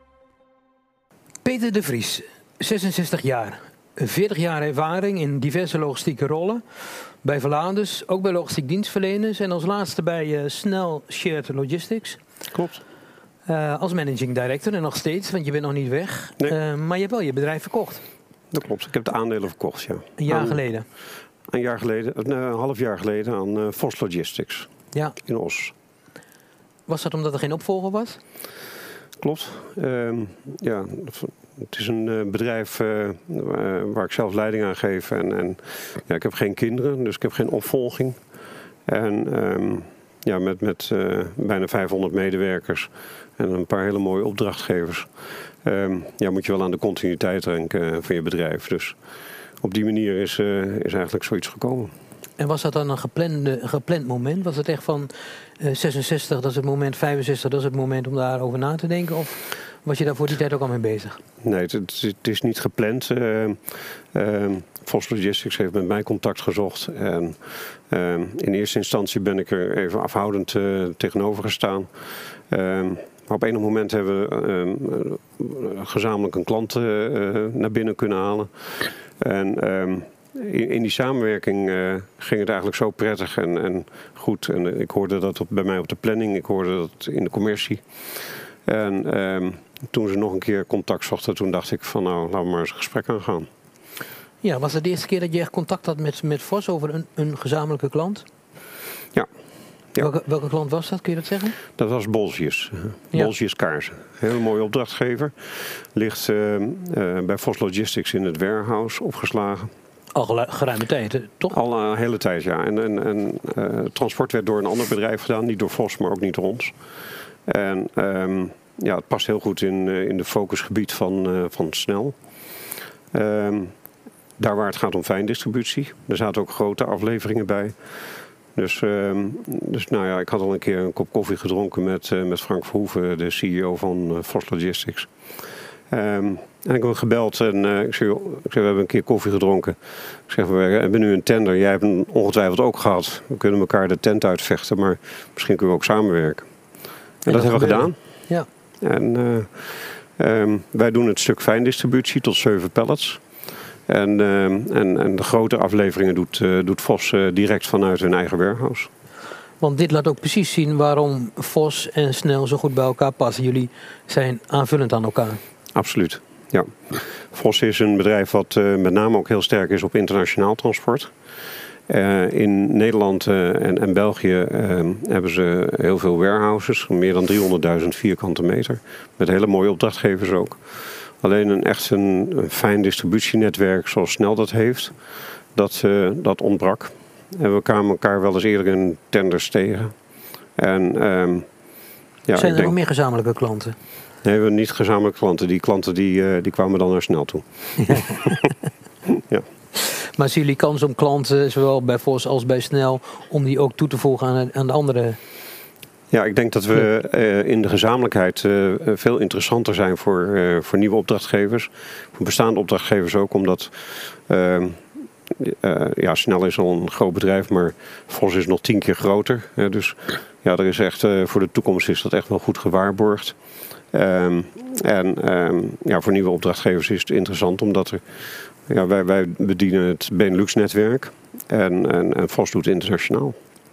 Peter de Vries, zesenzestig jaar. veertig jaar ervaring in diverse logistieke rollen. Bij Verladers, ook bij logistiek dienstverleners en als laatste bij uh, Snel Shared Logistics. Klopt. Uh, als managing director en nog steeds, want je bent nog niet weg. Nee. Uh, maar je hebt wel je bedrijf verkocht. Dat klopt. Ik heb de aandelen verkocht, ja. Een jaar aan, geleden. Een jaar geleden, een half jaar geleden aan uh, Vos Logistics Ja. in Os. Was dat omdat er geen opvolger was? Klopt. Uh, ja, het is een uh, bedrijf uh, waar ik zelf leiding aan geef. En, en ja, ik heb geen kinderen, dus ik heb geen opvolging. En um, ja, met, met uh, bijna vijfhonderd medewerkers en een paar hele mooie opdrachtgevers. Um, ja, moet je wel aan de continuïteit denken van je bedrijf. Dus op die manier is, uh, is eigenlijk zoiets gekomen. En was dat dan een geplande, gepland moment? Was het echt van uh, zesenzestig, dat is het moment, vijfenzestig, dat is het moment om daarover na te denken? Of was je daar voor die tijd ook al mee bezig? Nee, het, het is niet gepland. Uh, uh, Vos Logistics heeft met mij contact gezocht. En uh, in eerste instantie ben ik er even afhoudend uh, tegenover gestaan. Uh, maar op enig moment hebben we uh, gezamenlijk een klant uh, naar binnen kunnen halen. En... Uh, In, in die samenwerking uh, ging het eigenlijk zo prettig en, en goed. En uh, ik hoorde dat op, bij mij op de planning, ik hoorde dat in de commercie. En uh, toen ze nog een keer contact zochten, toen dacht ik van nou, laten we maar eens een gesprek aangaan. Ja, was het de eerste keer dat je echt contact had met, met Vos over een, een gezamenlijke klant? Ja. Ja. Welke, welke klant was dat, kun je dat zeggen? Dat was Bolsius. Ja. Bolsius Kaarsen. Hele mooie opdrachtgever. Ligt uh, uh, bij Vos Logistics in het warehouse opgeslagen. Al geruime tijd, hè? Toch? Al een hele tijd, ja. En, en, en uh, het transport werd door een ander bedrijf gedaan. Niet door Vos, maar ook niet door ons. En um, ja, het past heel goed in, uh, in de focusgebied van, uh, van Snel. Um, daar waar het gaat om fijndistributie. Er zaten ook grote afleveringen bij. Dus, um, dus nou ja, ik had al een keer een kop koffie gedronken met, uh, met Frank Verhoeven, de C E O van uh, Vos Logistics. Um, en ik heb gebeld en uh, ik, zeg, ik zeg, we hebben een keer koffie gedronken. Ik zeg, we hebben nu een tender. Jij hebt hem ongetwijfeld ook gehad. We kunnen elkaar de tent uitvechten, maar misschien kunnen we ook samenwerken. En, en dat, dat hebben we gedaan. Ja. En uh, um, wij doen het stuk fijndistributie tot zeven pallets. En, uh, en, en de grote afleveringen doet, uh, doet Vos uh, direct vanuit hun eigen warehouse. Want dit laat ook precies zien waarom Vos en Snel zo goed bij elkaar passen. Jullie zijn aanvullend aan elkaar. Absoluut, ja. Vos is een bedrijf wat uh, met name ook heel sterk is op internationaal transport. Uh, in Nederland uh, en, en België uh, hebben ze heel veel warehouses, meer dan driehonderdduizend vierkante meter. Met hele mooie opdrachtgevers ook. Alleen een echt een, een fijn distributienetwerk zoals Snel dat heeft, dat, uh, dat ontbrak. En we kwamen elkaar wel eens eerder in tenders tegen. En, um, ja, Zijn er denk... nog meer gezamenlijke klanten? Nee, we hebben niet gezamenlijke klanten. Die klanten die, uh, die kwamen dan naar Snel toe. Ja. Ja. Maar zien jullie kans om klanten, zowel bij Vos als bij Snel, om die ook toe te voegen aan, aan de andere? Ja, ik denk dat we uh, in de gezamenlijkheid uh, veel interessanter zijn voor, uh, voor nieuwe opdrachtgevers. Voor bestaande opdrachtgevers ook, omdat uh, uh, ja, Snel is al een groot bedrijf, maar Vos is nog tien keer groter. Uh, dus ja, er is echt, uh, voor de toekomst is dat echt wel goed gewaarborgd. Um, en um, ja, voor nieuwe opdrachtgevers is het interessant, omdat er, ja, wij, wij bedienen het Benelux-netwerk en, en, en Vos doet internationaal.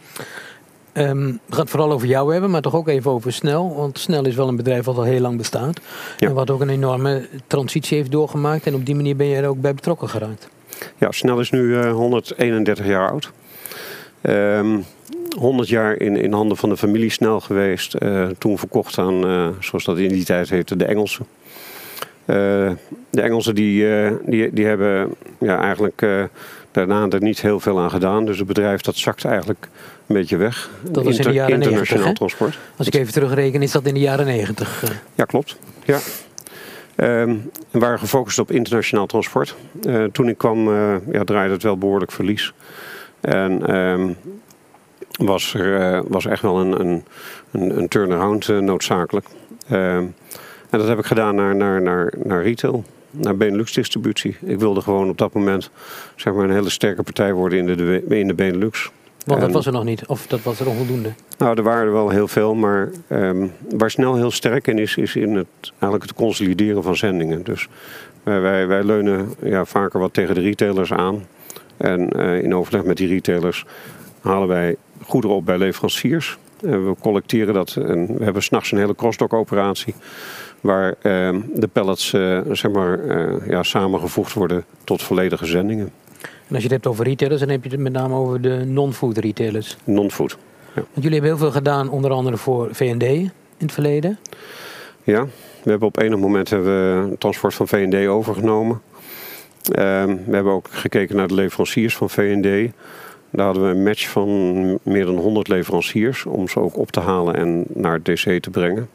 Um, we gaan het vooral over jou hebben, maar toch ook even over Snel. Want Snel is wel een bedrijf wat al heel lang bestaat. Ja. En wat ook een enorme transitie heeft doorgemaakt. En op die manier ben je er ook bij betrokken geraakt. Ja, Snel is nu uh, honderdeenendertig jaar oud. Um, honderd jaar in, in handen van de familie Snel geweest. Uh, toen verkocht aan, uh, zoals dat in die tijd heette, de Engelsen. Uh, de Engelsen die, uh, die, die hebben ja, eigenlijk uh, daarna er niet heel veel aan gedaan. Dus het bedrijf dat zakt eigenlijk een beetje weg. Dat was Inter, in de jaren internationaal negentig, transport. Als ik even terugreken is dat in de jaren negentig. Uh. Ja, klopt. Ja. Um, we waren gefocust op internationaal transport. Uh, toen ik kwam, uh, ja, draaide het wel behoorlijk verlies. En um, was er uh, was echt wel een, een, een, een turnaround uh, noodzakelijk. Um, en dat heb ik gedaan naar, naar, naar, naar retail, naar Benelux distributie. Ik wilde gewoon op dat moment zeg maar, een hele sterke partij worden in de, in de Benelux. Want dat en, was er nog niet, of dat was er onvoldoende? Nou, er waren er wel heel veel, maar um, waar snel heel sterk in is, is in het, eigenlijk het consolideren van zendingen. Dus wij, wij, wij leunen ja, vaker wat tegen de retailers aan. En uh, in overleg met die retailers halen wij goederen op bij leveranciers. En we collecteren dat en we hebben 's nachts een hele crossdock operatie. Waar uh, de pallets uh, zeg maar, uh, ja, samengevoegd worden tot volledige zendingen. En als je het hebt over retailers, dan heb je het met name over de non-food retailers. Non-food, ja. Want jullie hebben heel veel gedaan, onder andere voor V en D in het verleden. Ja, we hebben op enig moment hebben we het transport van V en D overgenomen. Uh, we hebben ook gekeken naar de leveranciers van V en D. Daar hadden we een match van meer dan honderd leveranciers om ze ook op te halen en naar het D C te brengen.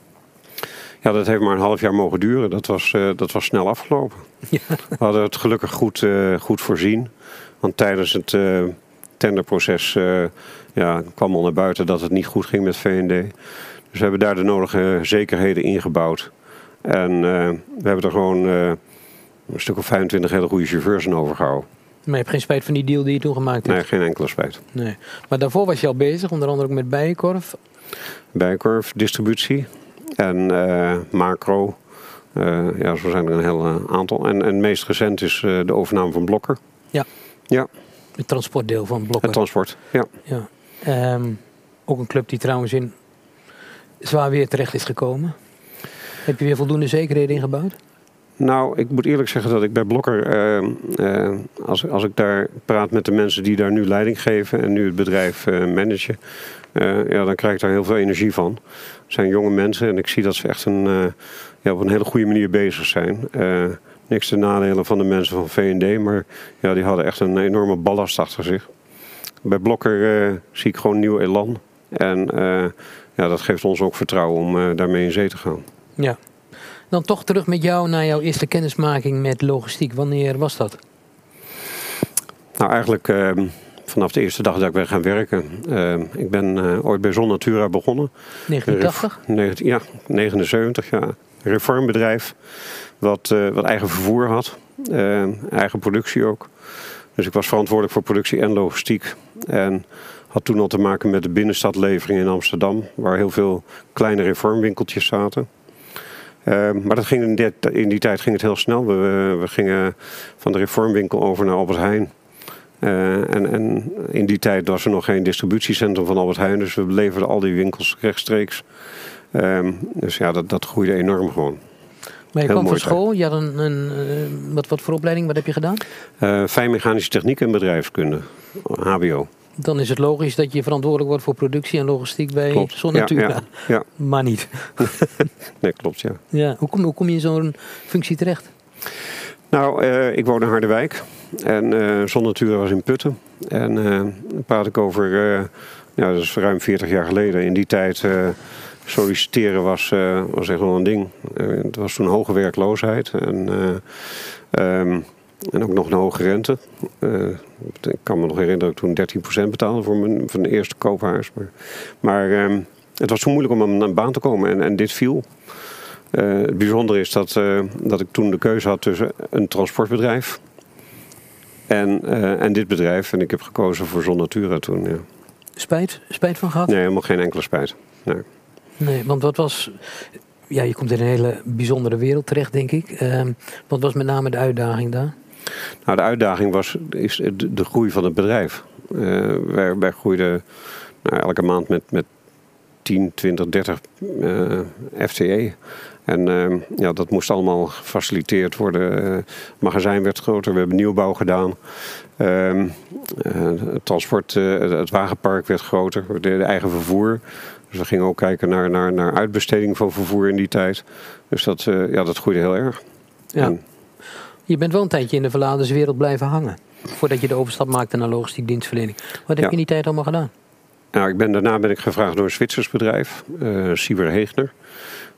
Ja, dat heeft maar een half jaar mogen duren. Dat was, uh, dat was snel afgelopen. Ja. We hadden het gelukkig goed, uh, goed voorzien. Want tijdens het uh, tenderproces uh, ja, kwam al naar buiten dat het niet goed ging met V en D. Dus we hebben daar de nodige zekerheden ingebouwd. En uh, we hebben er gewoon uh, een stuk of vijfentwintig hele goede chauffeurs aan overgehouden. Maar je hebt geen spijt van die deal die je toen gemaakt hebt? Nee, geen enkele spijt. Nee. Maar daarvoor was je al bezig, onder andere ook met Bijenkorf? Bijenkorf, distributie en uh, macro. Uh, ja, zo zijn er een heel aantal. En, en het meest recent is uh, de overname van Blokker. Ja. Ja. Het transportdeel van Blokker. Het transport, ja. ja. Um, ook een club die trouwens in zwaar weer terecht is gekomen. Heb je weer voldoende zekerheden ingebouwd? Nou, ik moet eerlijk zeggen dat ik bij Blokker, uh, uh, als, als ik daar praat met de mensen die daar nu leiding geven en nu het bedrijf uh, managen, uh, ja, dan krijg ik daar heel veel energie van. Het zijn jonge mensen en ik zie dat ze echt een, uh, ja, op een hele goede manier bezig zijn. Uh, niks te nadelen van de mensen van V en D, maar ja, die hadden echt een enorme ballast achter zich. Bij Blokker uh, zie ik gewoon nieuw elan en uh, ja, dat geeft ons ook vertrouwen om uh, daarmee in zee te gaan. Ja. Dan toch terug met jou naar jouw eerste kennismaking met logistiek. Wanneer was dat? Nou, eigenlijk uh, vanaf de eerste dag dat ik ben gaan werken. Uh, ik ben uh, ooit bij Zon Natura begonnen. negentien tachtig? negentien, ja, negenenzeventig, ja. Een reformbedrijf wat, uh, wat eigen vervoer had. Uh, eigen productie ook. Dus ik was verantwoordelijk voor productie en logistiek. En had toen al te maken met de binnenstadlevering in Amsterdam. Waar heel veel kleine reformwinkeltjes zaten. Uh, maar dat ging in, die, in die tijd ging het heel snel. We, we gingen van de reformwinkel over naar Albert Heijn. Uh, en, en in die tijd was er nog geen distributiecentrum van Albert Heijn. Dus we leverden al die winkels rechtstreeks. Uh, dus ja, dat, dat groeide enorm gewoon. Maar je heel kwam van school. Tijd. Je had een, een, uh, wat, wat voor opleiding? Wat heb je gedaan? Uh, Fijnmechanische techniek en bedrijfskunde. H B O. Dan is het logisch dat je verantwoordelijk wordt voor productie en logistiek bij Zon Natura. Ja, ja, ja. Maar niet. Nee, klopt, ja. ja hoe, kom, hoe kom je in zo'n functie terecht? Nou, uh, ik woon in Harderwijk. En uh, Zon Natura was in Putten. En uh, dan praat ik over, uh, ja, dat is ruim veertig jaar geleden. In die tijd uh, solliciteren was, uh, was echt wel een ding. Uh, het was toen hoge werkloosheid. En... Uh, um, En ook nog een hoge rente. Uh, ik kan me nog herinneren dat ik toen dertien procent betaalde voor mijn, voor mijn eerste koophuis. Maar, maar um, het was zo moeilijk om aan een baan te komen en, en dit viel. Uh, het bijzondere is dat, uh, dat ik toen de keuze had tussen een transportbedrijf en, uh, en dit bedrijf. En ik heb gekozen voor Zon Natura toen. Ja. Spijt? Spijt van gehad? Nee, helemaal geen enkele spijt. Nee, nee want wat was... Ja, je komt in een hele bijzondere wereld terecht, denk ik. Uh, wat was met name de uitdaging daar? Nou, de uitdaging was is de, de groei van het bedrijf. Uh, wij, wij groeiden nou, elke maand met, met tien, twintig, dertig uh, F T E. En uh, ja, dat moest allemaal gefaciliteerd worden. Uh, het magazijn werd groter, we hebben nieuwbouw gedaan. Uh, uh, het transport, uh, het wagenpark werd groter, de, de eigen vervoer. Dus we gingen ook kijken naar, naar, naar uitbesteding van vervoer in die tijd. Dus dat, uh, ja, dat groeide heel erg. Ja. En, je bent wel een tijdje in de verladerswereld blijven hangen. Voordat je de overstap maakte naar logistiek dienstverlening. Wat heb ja. je in die tijd allemaal gedaan? Nou, ik ben, daarna ben ik gevraagd door een Zwitsers bedrijf. Uh, Sieber Heegner.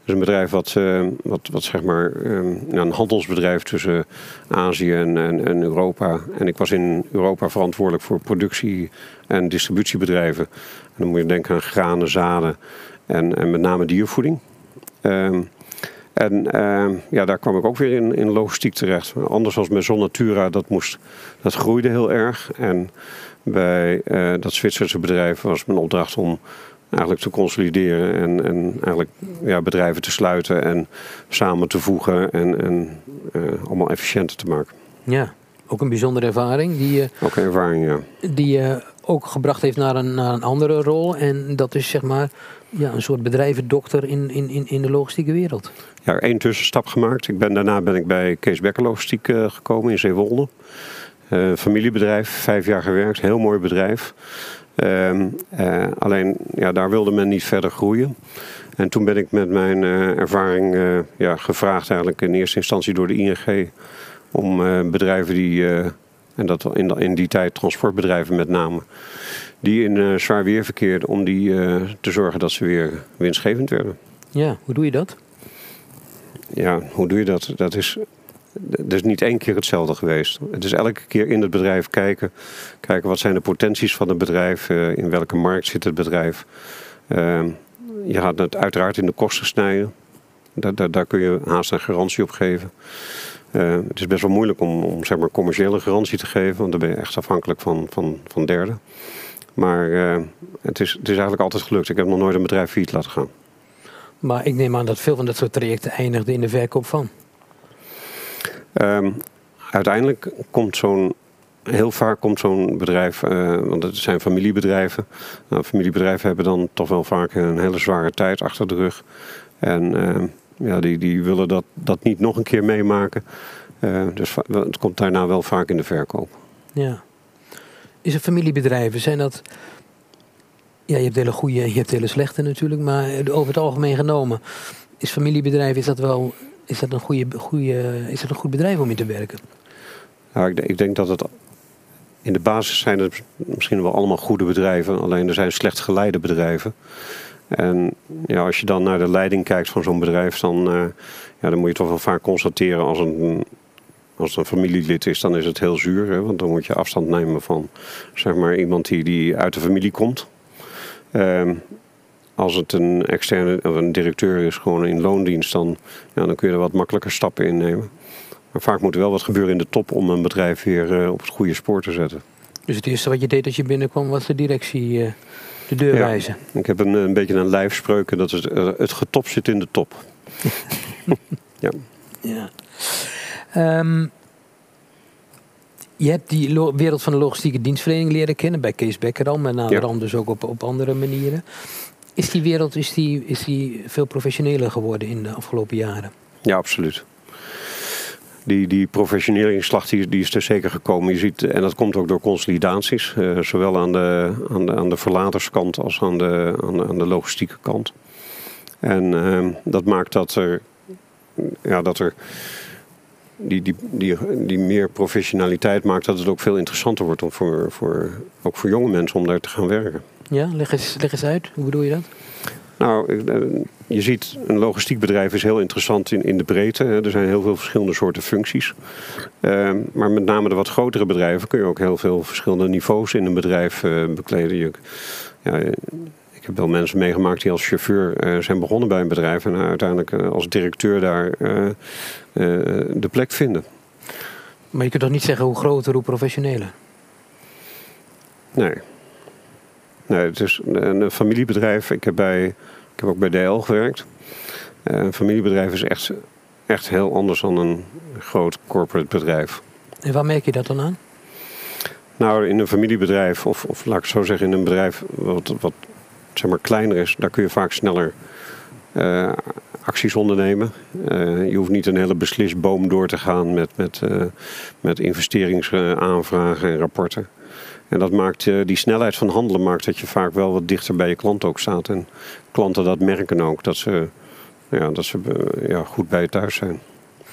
is een bedrijf wat, uh, wat, wat zeg maar um, een handelsbedrijf tussen Azië en, en, en Europa. En ik was in Europa verantwoordelijk voor productie- en distributiebedrijven. En dan moet je denken aan granen, zaden en, en met name diervoeding. Um, en uh, ja, daar kwam ik ook weer in, in logistiek terecht. Anders als met Zonnatura, dat, moest, dat groeide heel erg. En bij uh, dat Zwitserse bedrijf was mijn opdracht om eigenlijk te consolideren en, en eigenlijk ja, bedrijven te sluiten en samen te voegen en, en uh, allemaal efficiënter te maken. Ja, ook een bijzondere ervaring die je, ook een ervaring, ja. die je ook gebracht heeft naar een, naar een andere rol. En dat is zeg maar ja, een soort bedrijvendokter in, in, in, in de logistieke wereld. Ja, één tussenstap gemaakt. Ik ben, daarna ben ik bij Kees Becker Logistiek uh, gekomen in Zeewolde. Uh, familiebedrijf, vijf jaar gewerkt, heel mooi bedrijf. Uh, uh, alleen ja, daar wilde men niet verder groeien. En toen ben ik met mijn uh, ervaring uh, ja, gevraagd eigenlijk in eerste instantie door de I N G om uh, bedrijven die, uh, en dat in, in die tijd transportbedrijven met name, die in uh, zwaar weer verkeerden, om die uh, te zorgen dat ze weer winstgevend werden. Ja, hoe doe je dat? Ja, hoe doe je dat? Dat is... Het is niet één keer hetzelfde geweest. Het is elke keer in het bedrijf kijken. Kijken wat zijn de potenties van het bedrijf. Uh, in welke markt zit het bedrijf. Uh, je gaat het uiteraard in de kosten snijden. Daar, daar, daar kun je haast een garantie op geven. Uh, het is best wel moeilijk om, om zeg maar, commerciële garantie te geven. Want dan ben je echt afhankelijk van, van, van derden. Maar uh, het, is, het is eigenlijk altijd gelukt. Ik heb nog nooit een bedrijf failliet laten gaan. Maar ik neem aan dat veel van dat soort trajecten eindigden in de verkoop van. Um, uiteindelijk komt zo'n, heel vaak komt zo'n bedrijf, uh, want het zijn familiebedrijven. Nou, familiebedrijven hebben dan toch wel vaak een hele zware tijd achter de rug. En uh, ja, die, die willen dat, dat niet nog een keer meemaken. Uh, dus het komt daarna wel vaak in de verkoop. Ja. Is er familiebedrijven, zijn dat... Ja, je hebt hele goede en je hebt hele slechte natuurlijk, maar over het algemeen genomen, is familiebedrijf, is dat wel... Is dat, een goede, goede, is dat een goed bedrijf om in te werken? Nou, ik, ik denk dat het... In de basis zijn het misschien wel allemaal goede bedrijven. Alleen er zijn slecht geleide bedrijven. En ja, als je dan naar de leiding kijkt van zo'n bedrijf, dan, uh, ja, dan moet je toch wel vaak constateren als een, als het een familielid is, dan is het heel zuur. Hè? Want dan moet je afstand nemen van zeg maar, iemand die, die uit de familie komt. Uh, Als het een externe of een directeur is, gewoon in loondienst, dan, ja, dan kun je er wat makkelijker stappen in nemen. Maar vaak moet er wel wat gebeuren in de top om een bedrijf weer uh, op het goede spoor te zetten. Dus het eerste wat je deed als je binnenkwam was de directie uh, de deur ja, wijzen? Ik heb een, een beetje een lijfspreuk en dat is uh, het getop zit in de top. ja. ja. Um, je hebt die lo- wereld van de logistieke dienstverlening leren kennen bij Kees Becker al, maar naderhand ja. dus ook op, op andere manieren. Is die wereld is die, is die veel professioneler geworden in de afgelopen jaren? Ja, absoluut. Die, die professioneringsslag die, die is er zeker gekomen. Je ziet, en dat komt ook door consolidaties. Uh, zowel aan de, aan, de, aan de verladerskant als aan de, aan de, aan de logistieke kant. En uh, dat maakt dat er... Ja, dat er die, die, die, die meer professionaliteit maakt dat het ook veel interessanter wordt om voor, voor, ook voor jonge mensen om daar te gaan werken. Ja, leg eens, leg eens uit. Hoe bedoel je dat? Nou, je ziet, een logistiek bedrijf is heel interessant in, in de breedte. Er zijn heel veel verschillende soorten functies. Uh, maar met name de wat grotere bedrijven kun je ook heel veel verschillende niveaus in een bedrijf uh, bekleden. Je, ja, ik heb wel mensen meegemaakt die als chauffeur uh, zijn begonnen bij een bedrijf en uiteindelijk uh, als directeur daar uh, uh, de plek vinden. Maar je kunt toch niet zeggen hoe groter, hoe professioneler? Nee. Nee, het is een, een familiebedrijf. Ik heb, bij, ik heb ook bij D L gewerkt. Uh, een familiebedrijf is echt, echt heel anders dan een groot corporate bedrijf. En waar merk je dat dan aan? Nou, in een familiebedrijf, of, of laat ik het zo zeggen, in een bedrijf wat, wat zeg maar kleiner is, daar kun je vaak sneller uh, acties ondernemen. Uh, je hoeft niet een hele beslisboom door te gaan met, met, uh, met investeringsaanvragen en rapporten. En dat maakt, uh, die snelheid van handelen maakt dat je vaak wel wat dichter bij je klant ook staat. En klanten dat merken ook, dat ze, ja, dat ze uh, ja, goed bij je thuis zijn.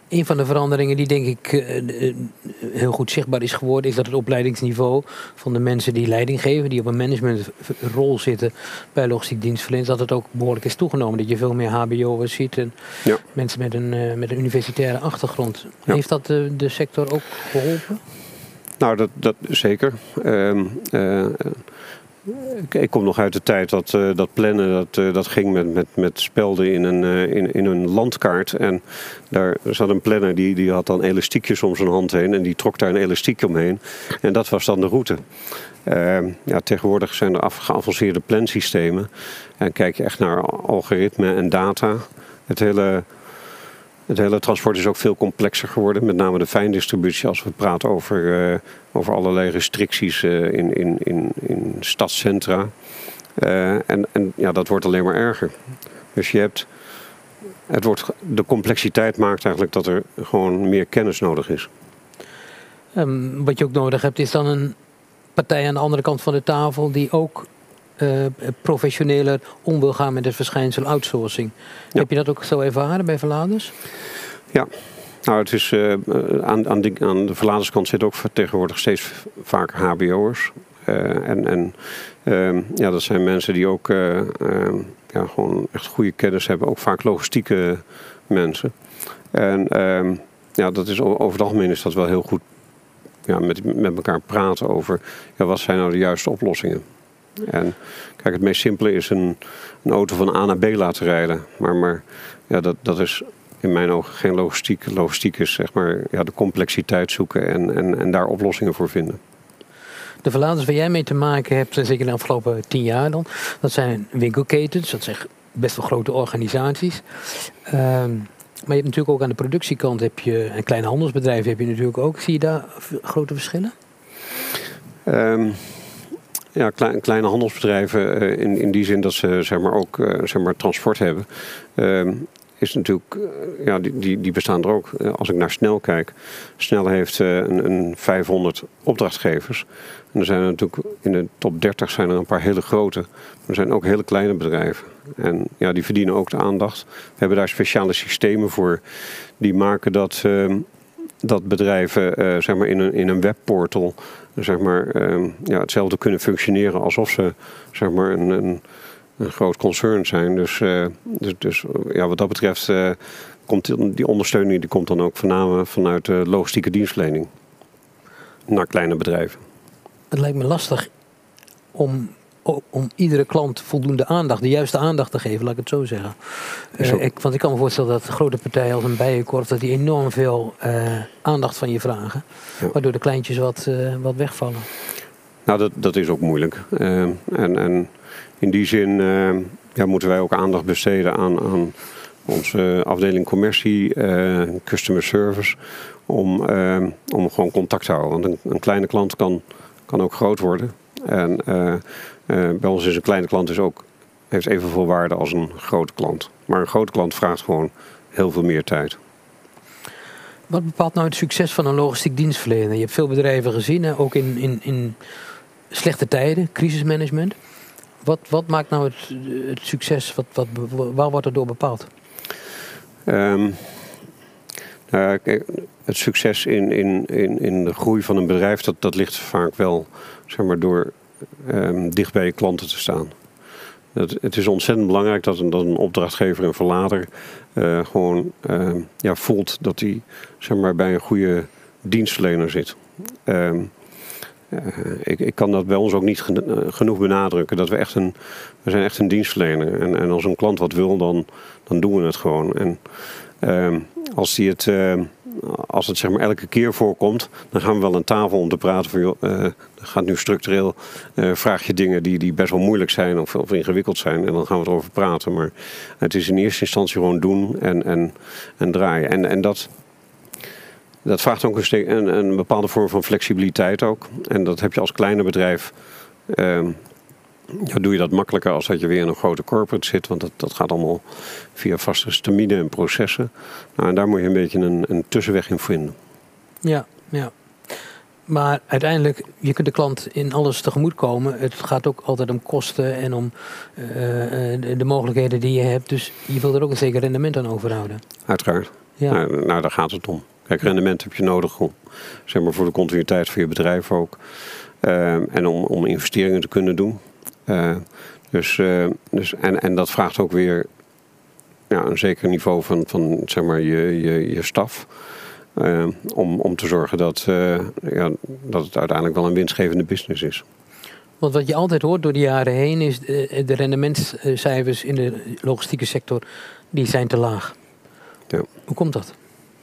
Een van de veranderingen die denk ik uh, heel goed zichtbaar is geworden, is dat het opleidingsniveau van de mensen die leiding geven, die op een managementrol zitten bij logistiek dienstverleners, dat het ook behoorlijk is toegenomen. Dat je veel meer H B O'ers ziet en ja. mensen met een, uh, met een universitaire achtergrond. Ja. Heeft dat uh, de sector ook geholpen? Nou, dat, dat zeker. Uh, uh, Ik, ik kom nog uit de tijd dat, uh, dat plannen, dat, uh, dat ging met, met, met spelden in een, uh, in, in een landkaart. En daar zat een planner, die, die had dan elastiekjes om zijn hand heen. En die trok daar een elastiek omheen. En dat was dan de route. Uh, ja, tegenwoordig zijn er af, geavanceerde plansystemen. En kijk je echt naar algoritme en data. Het hele... Het hele transport is ook veel complexer geworden, met name de fijndistributie als we praten over, uh, over allerlei restricties uh, in, in, in, in stadscentra. Uh, en en ja, dat wordt alleen maar erger. Dus je hebt, het wordt, de complexiteit maakt eigenlijk dat er gewoon meer kennis nodig is. Um, wat je ook nodig hebt is dan een partij aan de andere kant van de tafel die ook Uh, professioneler om wil gaan met het verschijnsel outsourcing. Ja. Heb je dat ook zo ervaren bij verladers? Ja, nou het is uh, aan, aan, die, aan de verladerskant zitten ook tegenwoordig steeds vaker H B O'ers. Uh, en en uh, ja, dat zijn mensen die ook uh, uh, ja, gewoon echt goede kennis hebben. Ook vaak logistieke mensen. En uh, ja, dat is over het algemeen is dat wel heel goed ja, met, met elkaar praten over ja, wat zijn nou de juiste oplossingen. En kijk, het meest simpele is een, een auto van A naar B laten rijden. Maar, maar ja, dat, dat is in mijn ogen geen logistiek. Logistiek is zeg maar ja, de complexiteit zoeken en, en, en daar oplossingen voor vinden. De verladers waar jij mee te maken hebt, zeker de afgelopen tien jaar dan, dat zijn winkelketens, dat zijn best wel grote organisaties. Um, maar je hebt natuurlijk ook aan de productiekant heb je, en kleine handelsbedrijven heb je natuurlijk ook. Zie je daar grote verschillen? Um, Ja, klein, kleine handelsbedrijven uh, in, in die zin dat ze zeg maar, ook uh, zeg maar, transport hebben. Uh, is natuurlijk, uh, ja, die, die, die bestaan er ook. Uh, als ik naar Snel kijk. Snel heeft uh, een, een vijfhonderd opdrachtgevers. En er zijn er natuurlijk in de top dertig zijn er een paar hele grote. Maar er zijn ook hele kleine bedrijven. En ja, die verdienen ook de aandacht. We hebben daar speciale systemen voor. Die maken dat, uh, dat bedrijven uh, zeg maar in, een, in een webportal zeg maar, uh, ja, hetzelfde kunnen functioneren alsof ze zeg maar, een, een, een groot concern zijn. Dus, uh, dus, dus ja, wat dat betreft uh, komt die, die ondersteuning die komt dan ook voornamelijk vanuit de logistieke dienstverlening naar kleine bedrijven. Het lijkt me lastig om, om iedere klant voldoende aandacht, de juiste aandacht te geven, laat ik het zo zeggen. Uh, ik, want ik kan me voorstellen dat grote partijen als een Bijenkorf, dat die enorm veel uh, aandacht van je vragen. Ja. Waardoor de kleintjes wat, uh, wat wegvallen. Nou, dat, dat is ook moeilijk. Uh, en, en in die zin uh, ja, moeten wij ook aandacht besteden aan, aan onze afdeling commercie, uh, customer service. Om, uh, om gewoon contact te houden. Want een, een kleine klant kan, kan ook groot worden. En uh, uh, bij ons is een kleine klant dus ook, heeft evenveel waarde als een grote klant. Maar een grote klant vraagt gewoon heel veel meer tijd. Wat bepaalt nou het succes van een logistiek dienstverlener? Je hebt veel bedrijven gezien, hè? Ook in, in, in slechte tijden, crisismanagement. Wat, wat maakt nou het, het succes? Wat, wat, waar wordt het door bepaald? Um, nou, kijk, het succes in, in, in, in de groei van een bedrijf, dat, dat ligt vaak wel zeg maar, door um, dicht bij je klanten te staan. Het, het is ontzettend belangrijk dat een, dat een opdrachtgever en verlader uh, gewoon uh, ja, voelt dat hij zeg maar, bij een goede dienstverlener zit. Um, uh, ik, ik kan dat bij ons ook niet genoeg benadrukken. Dat we echt een, we zijn echt een dienstverlener. En, en als een klant wat wil, dan, dan doen we het gewoon. En um, als die het... Uh, Als het zeg maar elke keer voorkomt, dan gaan we wel aan tafel om te praten van, joh, uh, gaat nu structureel, uh, vraag je dingen die, die best wel moeilijk zijn of, of ingewikkeld zijn en dan gaan we erover praten. Maar het is in eerste instantie gewoon doen en, en, en draaien. En, en dat, dat vraagt ook een, een, een bepaalde vorm van flexibiliteit ook. En dat heb je als kleine bedrijf, uh, ja, doe je dat makkelijker als dat je weer in een grote corporate zit. Want dat, dat gaat allemaal via vaste termijnen en processen. Nou, en daar moet je een beetje een, een tussenweg in vinden. Ja, ja. Maar uiteindelijk, je kunt de klant in alles tegemoet komen. Het gaat ook altijd om kosten en om uh, de mogelijkheden die je hebt. Dus je wilt er ook een zeker rendement aan overhouden. Uiteraard. Ja. Nou, nou, daar gaat het om. Kijk, rendement heb je nodig om, zeg maar, voor de continuïteit van je bedrijf ook. Uh, en om, om investeringen te kunnen doen. Uh, dus, uh, dus, en, en dat vraagt ook weer ja, een zeker niveau van, van zeg maar, je, je, je staf. Uh, om, om te zorgen dat, uh, ja, dat het uiteindelijk wel een winstgevende business is. Want wat je altijd hoort door de jaren heen is de, de rendementscijfers in de logistieke sector, die zijn te laag. Ja. Hoe komt dat?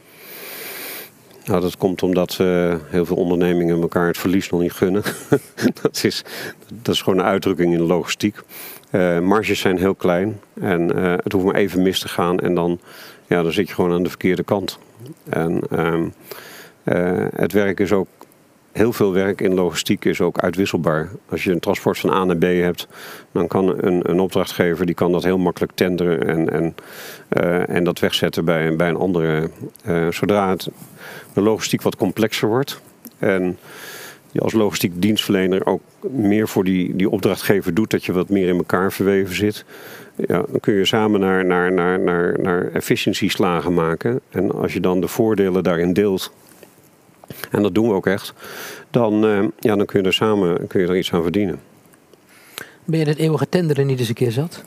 Nou, dat komt omdat uh, heel veel ondernemingen elkaar het verlies nog niet gunnen. dat, is, dat is gewoon een uitdrukking in de logistiek. Uh, marges zijn heel klein en uh, het hoeft maar even mis te gaan en dan, ja, dan zit je gewoon aan de verkeerde kant. En uh, uh, het werk is ook, heel veel werk in logistiek is ook uitwisselbaar. Als je een transport van A naar B hebt, dan kan een, een opdrachtgever die kan dat heel makkelijk tenderen en, en, uh, en dat wegzetten bij, bij een andere. Uh, zodra het, de logistiek wat complexer wordt en je als logistiek dienstverlener ook meer voor die, die opdrachtgever doet, dat je wat meer in elkaar verweven zit, ja, dan kun je samen naar, naar, naar, naar, naar efficiëntieslagen maken. En als je dan de voordelen daarin deelt, en dat doen we ook echt, dan, uh, ja, dan kun je er samen kun je er iets aan verdienen. Ben je dat eeuwige tenderen niet eens een keer zat?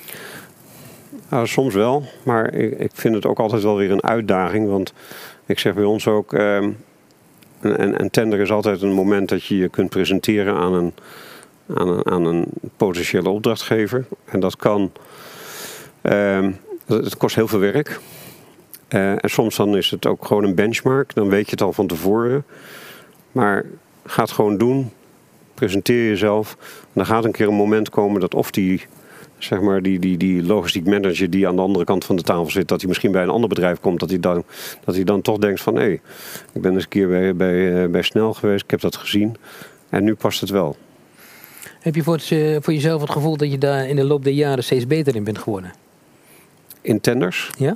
Nou, soms wel, maar ik, ik vind het ook altijd wel weer een uitdaging. Want ik zeg bij ons ook, uh, een, een tender is altijd een moment dat je je kunt presenteren aan een, aan een, aan een potentiële opdrachtgever. En dat kan, uh, het kost heel veel werk. Uh, en soms dan is het ook gewoon een benchmark. Dan weet je het al van tevoren. Maar ga het gewoon doen. Presenteer jezelf. En dan gaat een keer een moment komen dat of die, zeg maar, die, die, die logistiek manager die aan de andere kant van de tafel zit, dat hij misschien bij een ander bedrijf komt, dat hij dan, dat hij dan toch denkt van hé, hey, ik ben eens een keer bij, bij, uh, bij Snel geweest, ik heb dat gezien. En nu past het wel. Heb je voor, het, uh, voor jezelf het gevoel dat je daar in de loop der jaren steeds beter in bent geworden? In tenders? Ja.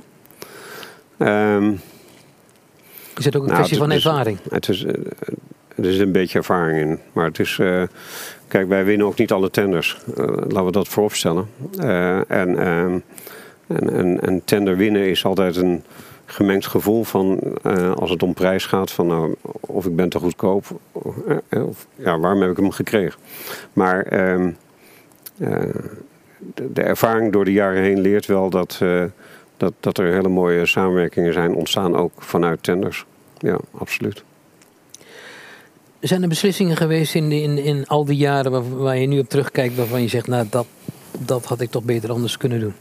Um, is het ook een nou, kwestie van het is, ervaring? Het is, er is een beetje ervaring in. Maar het is, uh, kijk, wij winnen ook niet alle tenders. Uh, laten we dat vooropstellen. Uh, en, uh, en, en, en tender winnen is altijd een gemengd gevoel van, uh, als het om prijs gaat, van nou, of ik ben te goedkoop, uh, of ja, waarom heb ik hem gekregen? Maar uh, uh, de, de ervaring door de jaren heen leert wel dat, uh, dat, dat er hele mooie samenwerkingen zijn ontstaan, ook vanuit tenders. Ja, absoluut. Zijn er beslissingen geweest in, in, in al die jaren waar, waar je nu op terugkijkt, waarvan je zegt, nou, dat, dat had ik toch beter anders kunnen doen?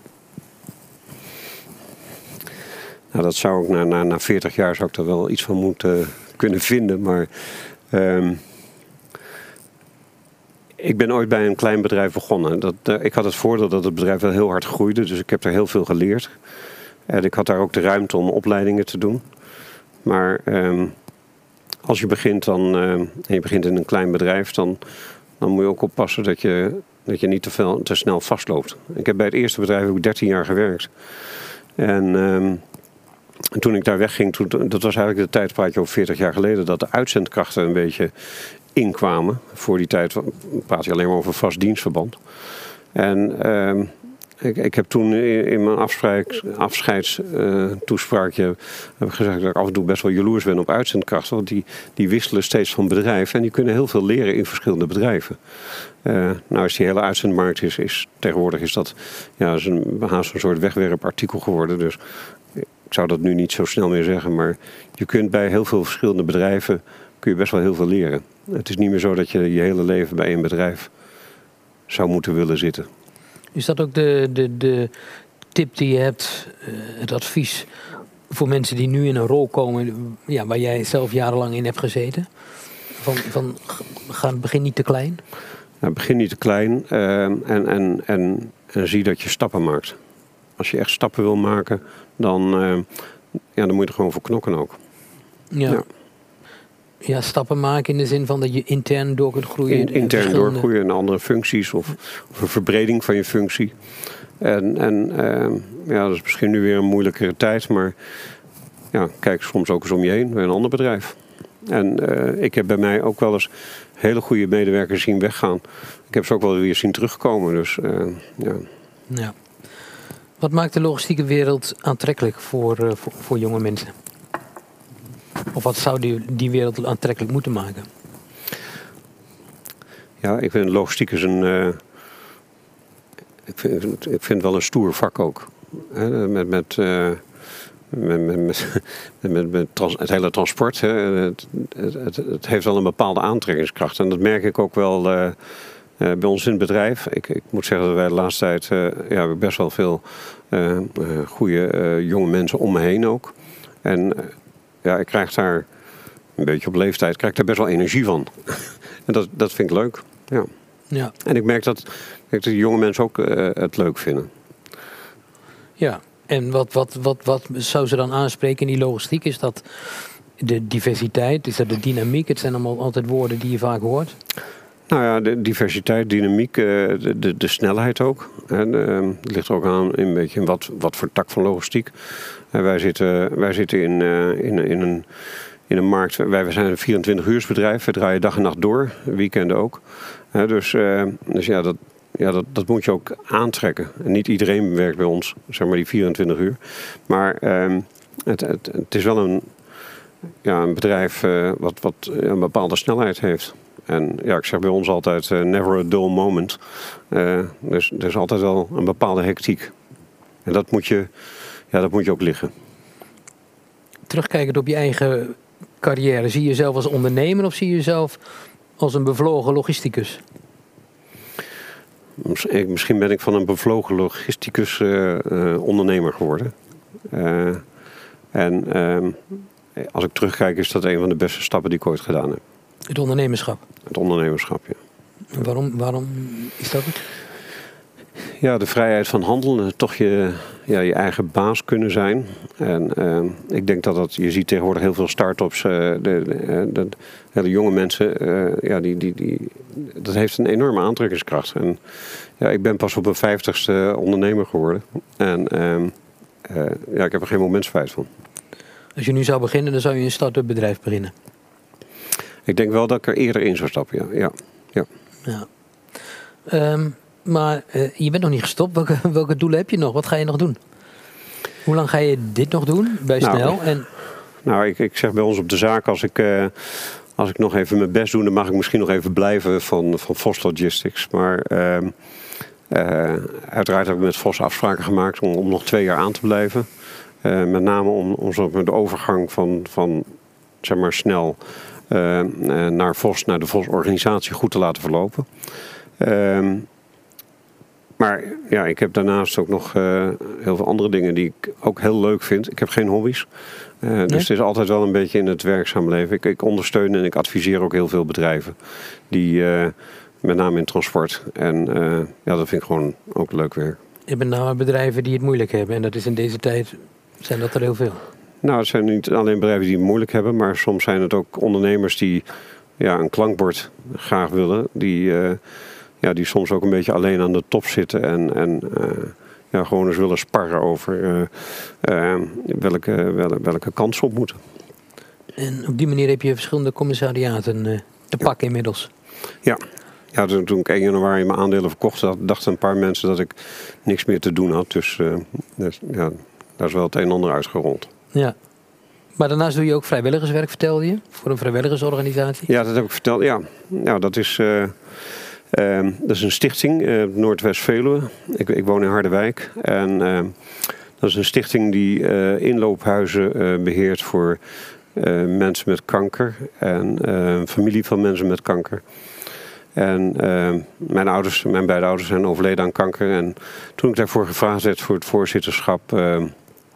Nou, dat zou ik na, na, na veertig jaar zou ik er wel iets van moeten kunnen vinden. Maar um, ik ben ooit bij een klein bedrijf begonnen. Dat, uh, ik had het voordeel dat het bedrijf wel heel hard groeide. Dus ik heb er heel veel geleerd. En ik had daar ook de ruimte om opleidingen te doen. Maar um, als je begint, dan, uh, en je begint in een klein bedrijf, dan, dan moet je ook oppassen dat je, dat je niet te, veel, te snel vastloopt. Ik heb bij het eerste bedrijf ook dertien jaar gewerkt. En um, En toen ik daar wegging, toen, dat was eigenlijk de tijd, praat je over veertig jaar geleden, dat de uitzendkrachten een beetje inkwamen. Voor die tijd praat je alleen maar over vast dienstverband. En uh, ik, ik heb toen in, in mijn afscheidstoespraakje uh, heb ik gezegd dat ik af en toe best wel jaloers ben op uitzendkrachten. Want die, die wisselen steeds van bedrijf en die kunnen heel veel leren in verschillende bedrijven. Uh, nou, als die hele uitzendmarkt is, is tegenwoordig is dat ja, is een, haast een soort wegwerpartikel geworden. Dus ik zou dat nu niet zo snel meer zeggen, maar je kunt bij heel veel verschillende bedrijven kun je best wel heel veel leren. Het is niet meer zo dat je je hele leven bij een bedrijf zou moeten willen zitten. Is dat ook de, de, de tip die je hebt, uh, het advies voor mensen die nu in een rol komen, ja, waar jij zelf jarenlang in hebt gezeten? Van, van ga, begin niet te klein? Nou, begin niet te klein uh, en, en, en, en zie dat je stappen maakt. Als je echt stappen wil maken, dan, uh, ja, dan moet je er gewoon voor knokken ook. Ja. Ja. Ja, stappen maken in de zin van dat je intern door kunt groeien. In, intern verschillende... doorgroeien in andere functies of, of een verbreding van je functie. En, en uh, ja, dat is misschien nu weer een moeilijkere tijd, maar ja, kijk soms ook eens om je heen bij een ander bedrijf. En uh, ik heb bij mij ook wel eens hele goede medewerkers zien weggaan. Ik heb ze ook wel weer zien terugkomen. Dus, uh, ja. Ja. Wat maakt de logistieke wereld aantrekkelijk voor, uh, voor, voor jonge mensen? Of wat zou die, die wereld aantrekkelijk moeten maken? Ja, ik vind logistiek is een... Uh, ik, vind, ik vind het wel een stoer vak ook. Hè, met... met uh, Met, met, met, met, met trans, het hele transport, hè, het, het, het heeft wel een bepaalde aantrekkingskracht. En dat merk ik ook wel uh, uh, bij ons in het bedrijf. Ik, ik moet zeggen dat wij de laatste tijd uh, ja, best wel veel uh, uh, goede uh, jonge mensen om me heen ook. En uh, ja, ik krijg daar een beetje op leeftijd, krijg ik daar best wel energie van. En dat, dat vind ik leuk. Ja. Ja. En ik merk dat, dat de jonge mensen ook uh, het leuk vinden. Ja. En wat, wat, wat, wat zou ze dan aanspreken in die logistiek? Is dat de diversiteit? Is dat de dynamiek? Het zijn allemaal altijd woorden die je vaak hoort. Nou ja, de diversiteit, dynamiek, de, de, de snelheid ook. En uh, het ligt er ook aan een beetje in wat, wat voor tak van logistiek. En wij zitten, wij zitten in, uh, in, in, een, in een markt. Wij zijn een vierentwintig uursbedrijf. We draaien dag en nacht door, weekenden ook. Uh, dus, uh, dus ja, dat. Ja, dat, dat moet je ook aantrekken. En niet iedereen werkt bij ons, zeg maar die vierentwintig uur. Maar uh, het, het, het is wel een, ja, een bedrijf uh, wat, wat een bepaalde snelheid heeft. En ja, ik zeg bij ons altijd uh, never a dull moment. Uh, dus er is altijd wel een bepaalde hectiek. En dat moet je, ja, dat moet je ook liggen. Terugkijkend op je eigen carrière, zie je jezelf als ondernemer of zie je jezelf als een bevlogen logisticus? Misschien ben ik van een bevlogen logisticus uh, uh, ondernemer geworden. Uh, en uh, als ik terugkijk is dat een van de beste stappen die ik ooit gedaan heb. Het ondernemerschap? Het ondernemerschap, ja. En waarom, waarom is dat het? Ja, de vrijheid van handelen. Toch je, ja, je eigen baas kunnen zijn. En uh, ik denk dat dat, je ziet tegenwoordig heel veel start-ups. Uh, de, de, de, de jonge mensen, uh, ja, die, die, die, dat heeft een enorme aantrekkingskracht. En ja, ik ben pas op mijn vijftigste ondernemer geworden. En uh, uh, ja, ik heb er geen moment spijt van. Als je nu zou beginnen, dan zou je een start-up bedrijf beginnen? Ik denk wel dat ik er eerder in zou stappen, ja. ja, ja. ja. Um, maar uh, je bent nog niet gestopt. Welke, welke doelen heb je nog? Wat ga je nog doen? Hoe lang ga je dit nog doen bij Snel? Nou, en... nou ik, ik zeg bij ons op de zaak, als ik, uh, als ik nog even mijn best doe, dan mag ik misschien nog even blijven van, van Vos Logistics. Maar uh, uh, uiteraard heb ik met Vos afspraken gemaakt om, om nog twee jaar aan te blijven. Uh, met name om, om zo de overgang van, van zeg maar snel uh, uh, naar Vos, naar de Vos-organisatie goed te laten verlopen. Uh, Maar ja, ik heb daarnaast ook nog uh, heel veel andere dingen die ik ook heel leuk vind. Ik heb geen hobby's. Uh, nee? Dus het is altijd wel een beetje in het werkzaam leven. Ik, ik ondersteun en ik adviseer ook heel veel bedrijven. Die, uh, met name in transport. En uh, ja, dat vind ik gewoon ook leuk werk. Je bent nou bedrijven die het moeilijk hebben. En dat is in deze tijd, zijn dat er heel veel? Nou, het zijn niet alleen bedrijven die het moeilijk hebben. Maar soms zijn het ook ondernemers die ja, een klankbord graag willen. Die... Uh, Ja, die soms ook een beetje alleen aan de top zitten en, en uh, ja, gewoon eens willen sparren over uh, uh, welke, welke, welke kant ze op moeten. En op die manier heb je verschillende commissariaten uh, te pakken ja. inmiddels. Ja, ja toen, toen ik één januari mijn aandelen verkocht had, dachten een paar mensen dat ik niks meer te doen had. Dus, uh, dus ja, daar is wel het een en ander uitgerold. Ja. Maar daarnaast doe je ook vrijwilligerswerk, vertelde je? Voor een vrijwilligersorganisatie? Ja, dat heb ik verteld. Ja, ja dat is... Uh, Uh, dat is een stichting, uh, Noordwest-Veluwe. Ik, ik woon in Harderwijk. En uh, dat is een stichting die uh, inloophuizen uh, beheert voor uh, mensen met kanker. En uh, familie van mensen met kanker. En uh, mijn ouders, mijn beide ouders zijn overleden aan kanker. En toen ik daarvoor gevraagd werd voor het voorzitterschap... Uh,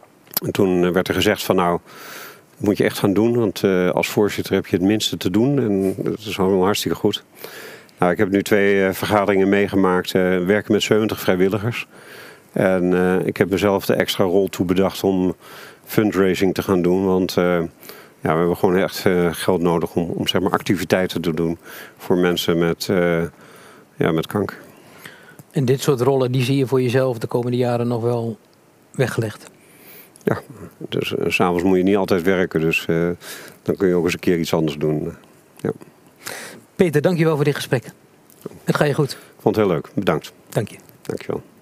toen werd er gezegd van nou... Dat moet je echt gaan doen, want uh, als voorzitter heb je het minste te doen. En dat is allemaal hartstikke goed. Nou, ik heb nu twee uh, vergaderingen meegemaakt, uh, werken met zeventig vrijwilligers. En uh, ik heb mezelf de extra rol toe bedacht om fundraising te gaan doen. Want uh, ja, we hebben gewoon echt uh, geld nodig om, om zeg maar, activiteiten te doen voor mensen met, uh, ja, met kanker. En dit soort rollen, die zie je voor jezelf de komende jaren nog wel weggelegd? Ja, dus uh, 's avonds moet je niet altijd werken, dus uh, dan kun je ook eens een keer iets anders doen. Ja. Peter, dankjewel voor dit gesprek. Het gaat je goed. Ik vond het heel leuk. Bedankt. Dank je. Dankjewel.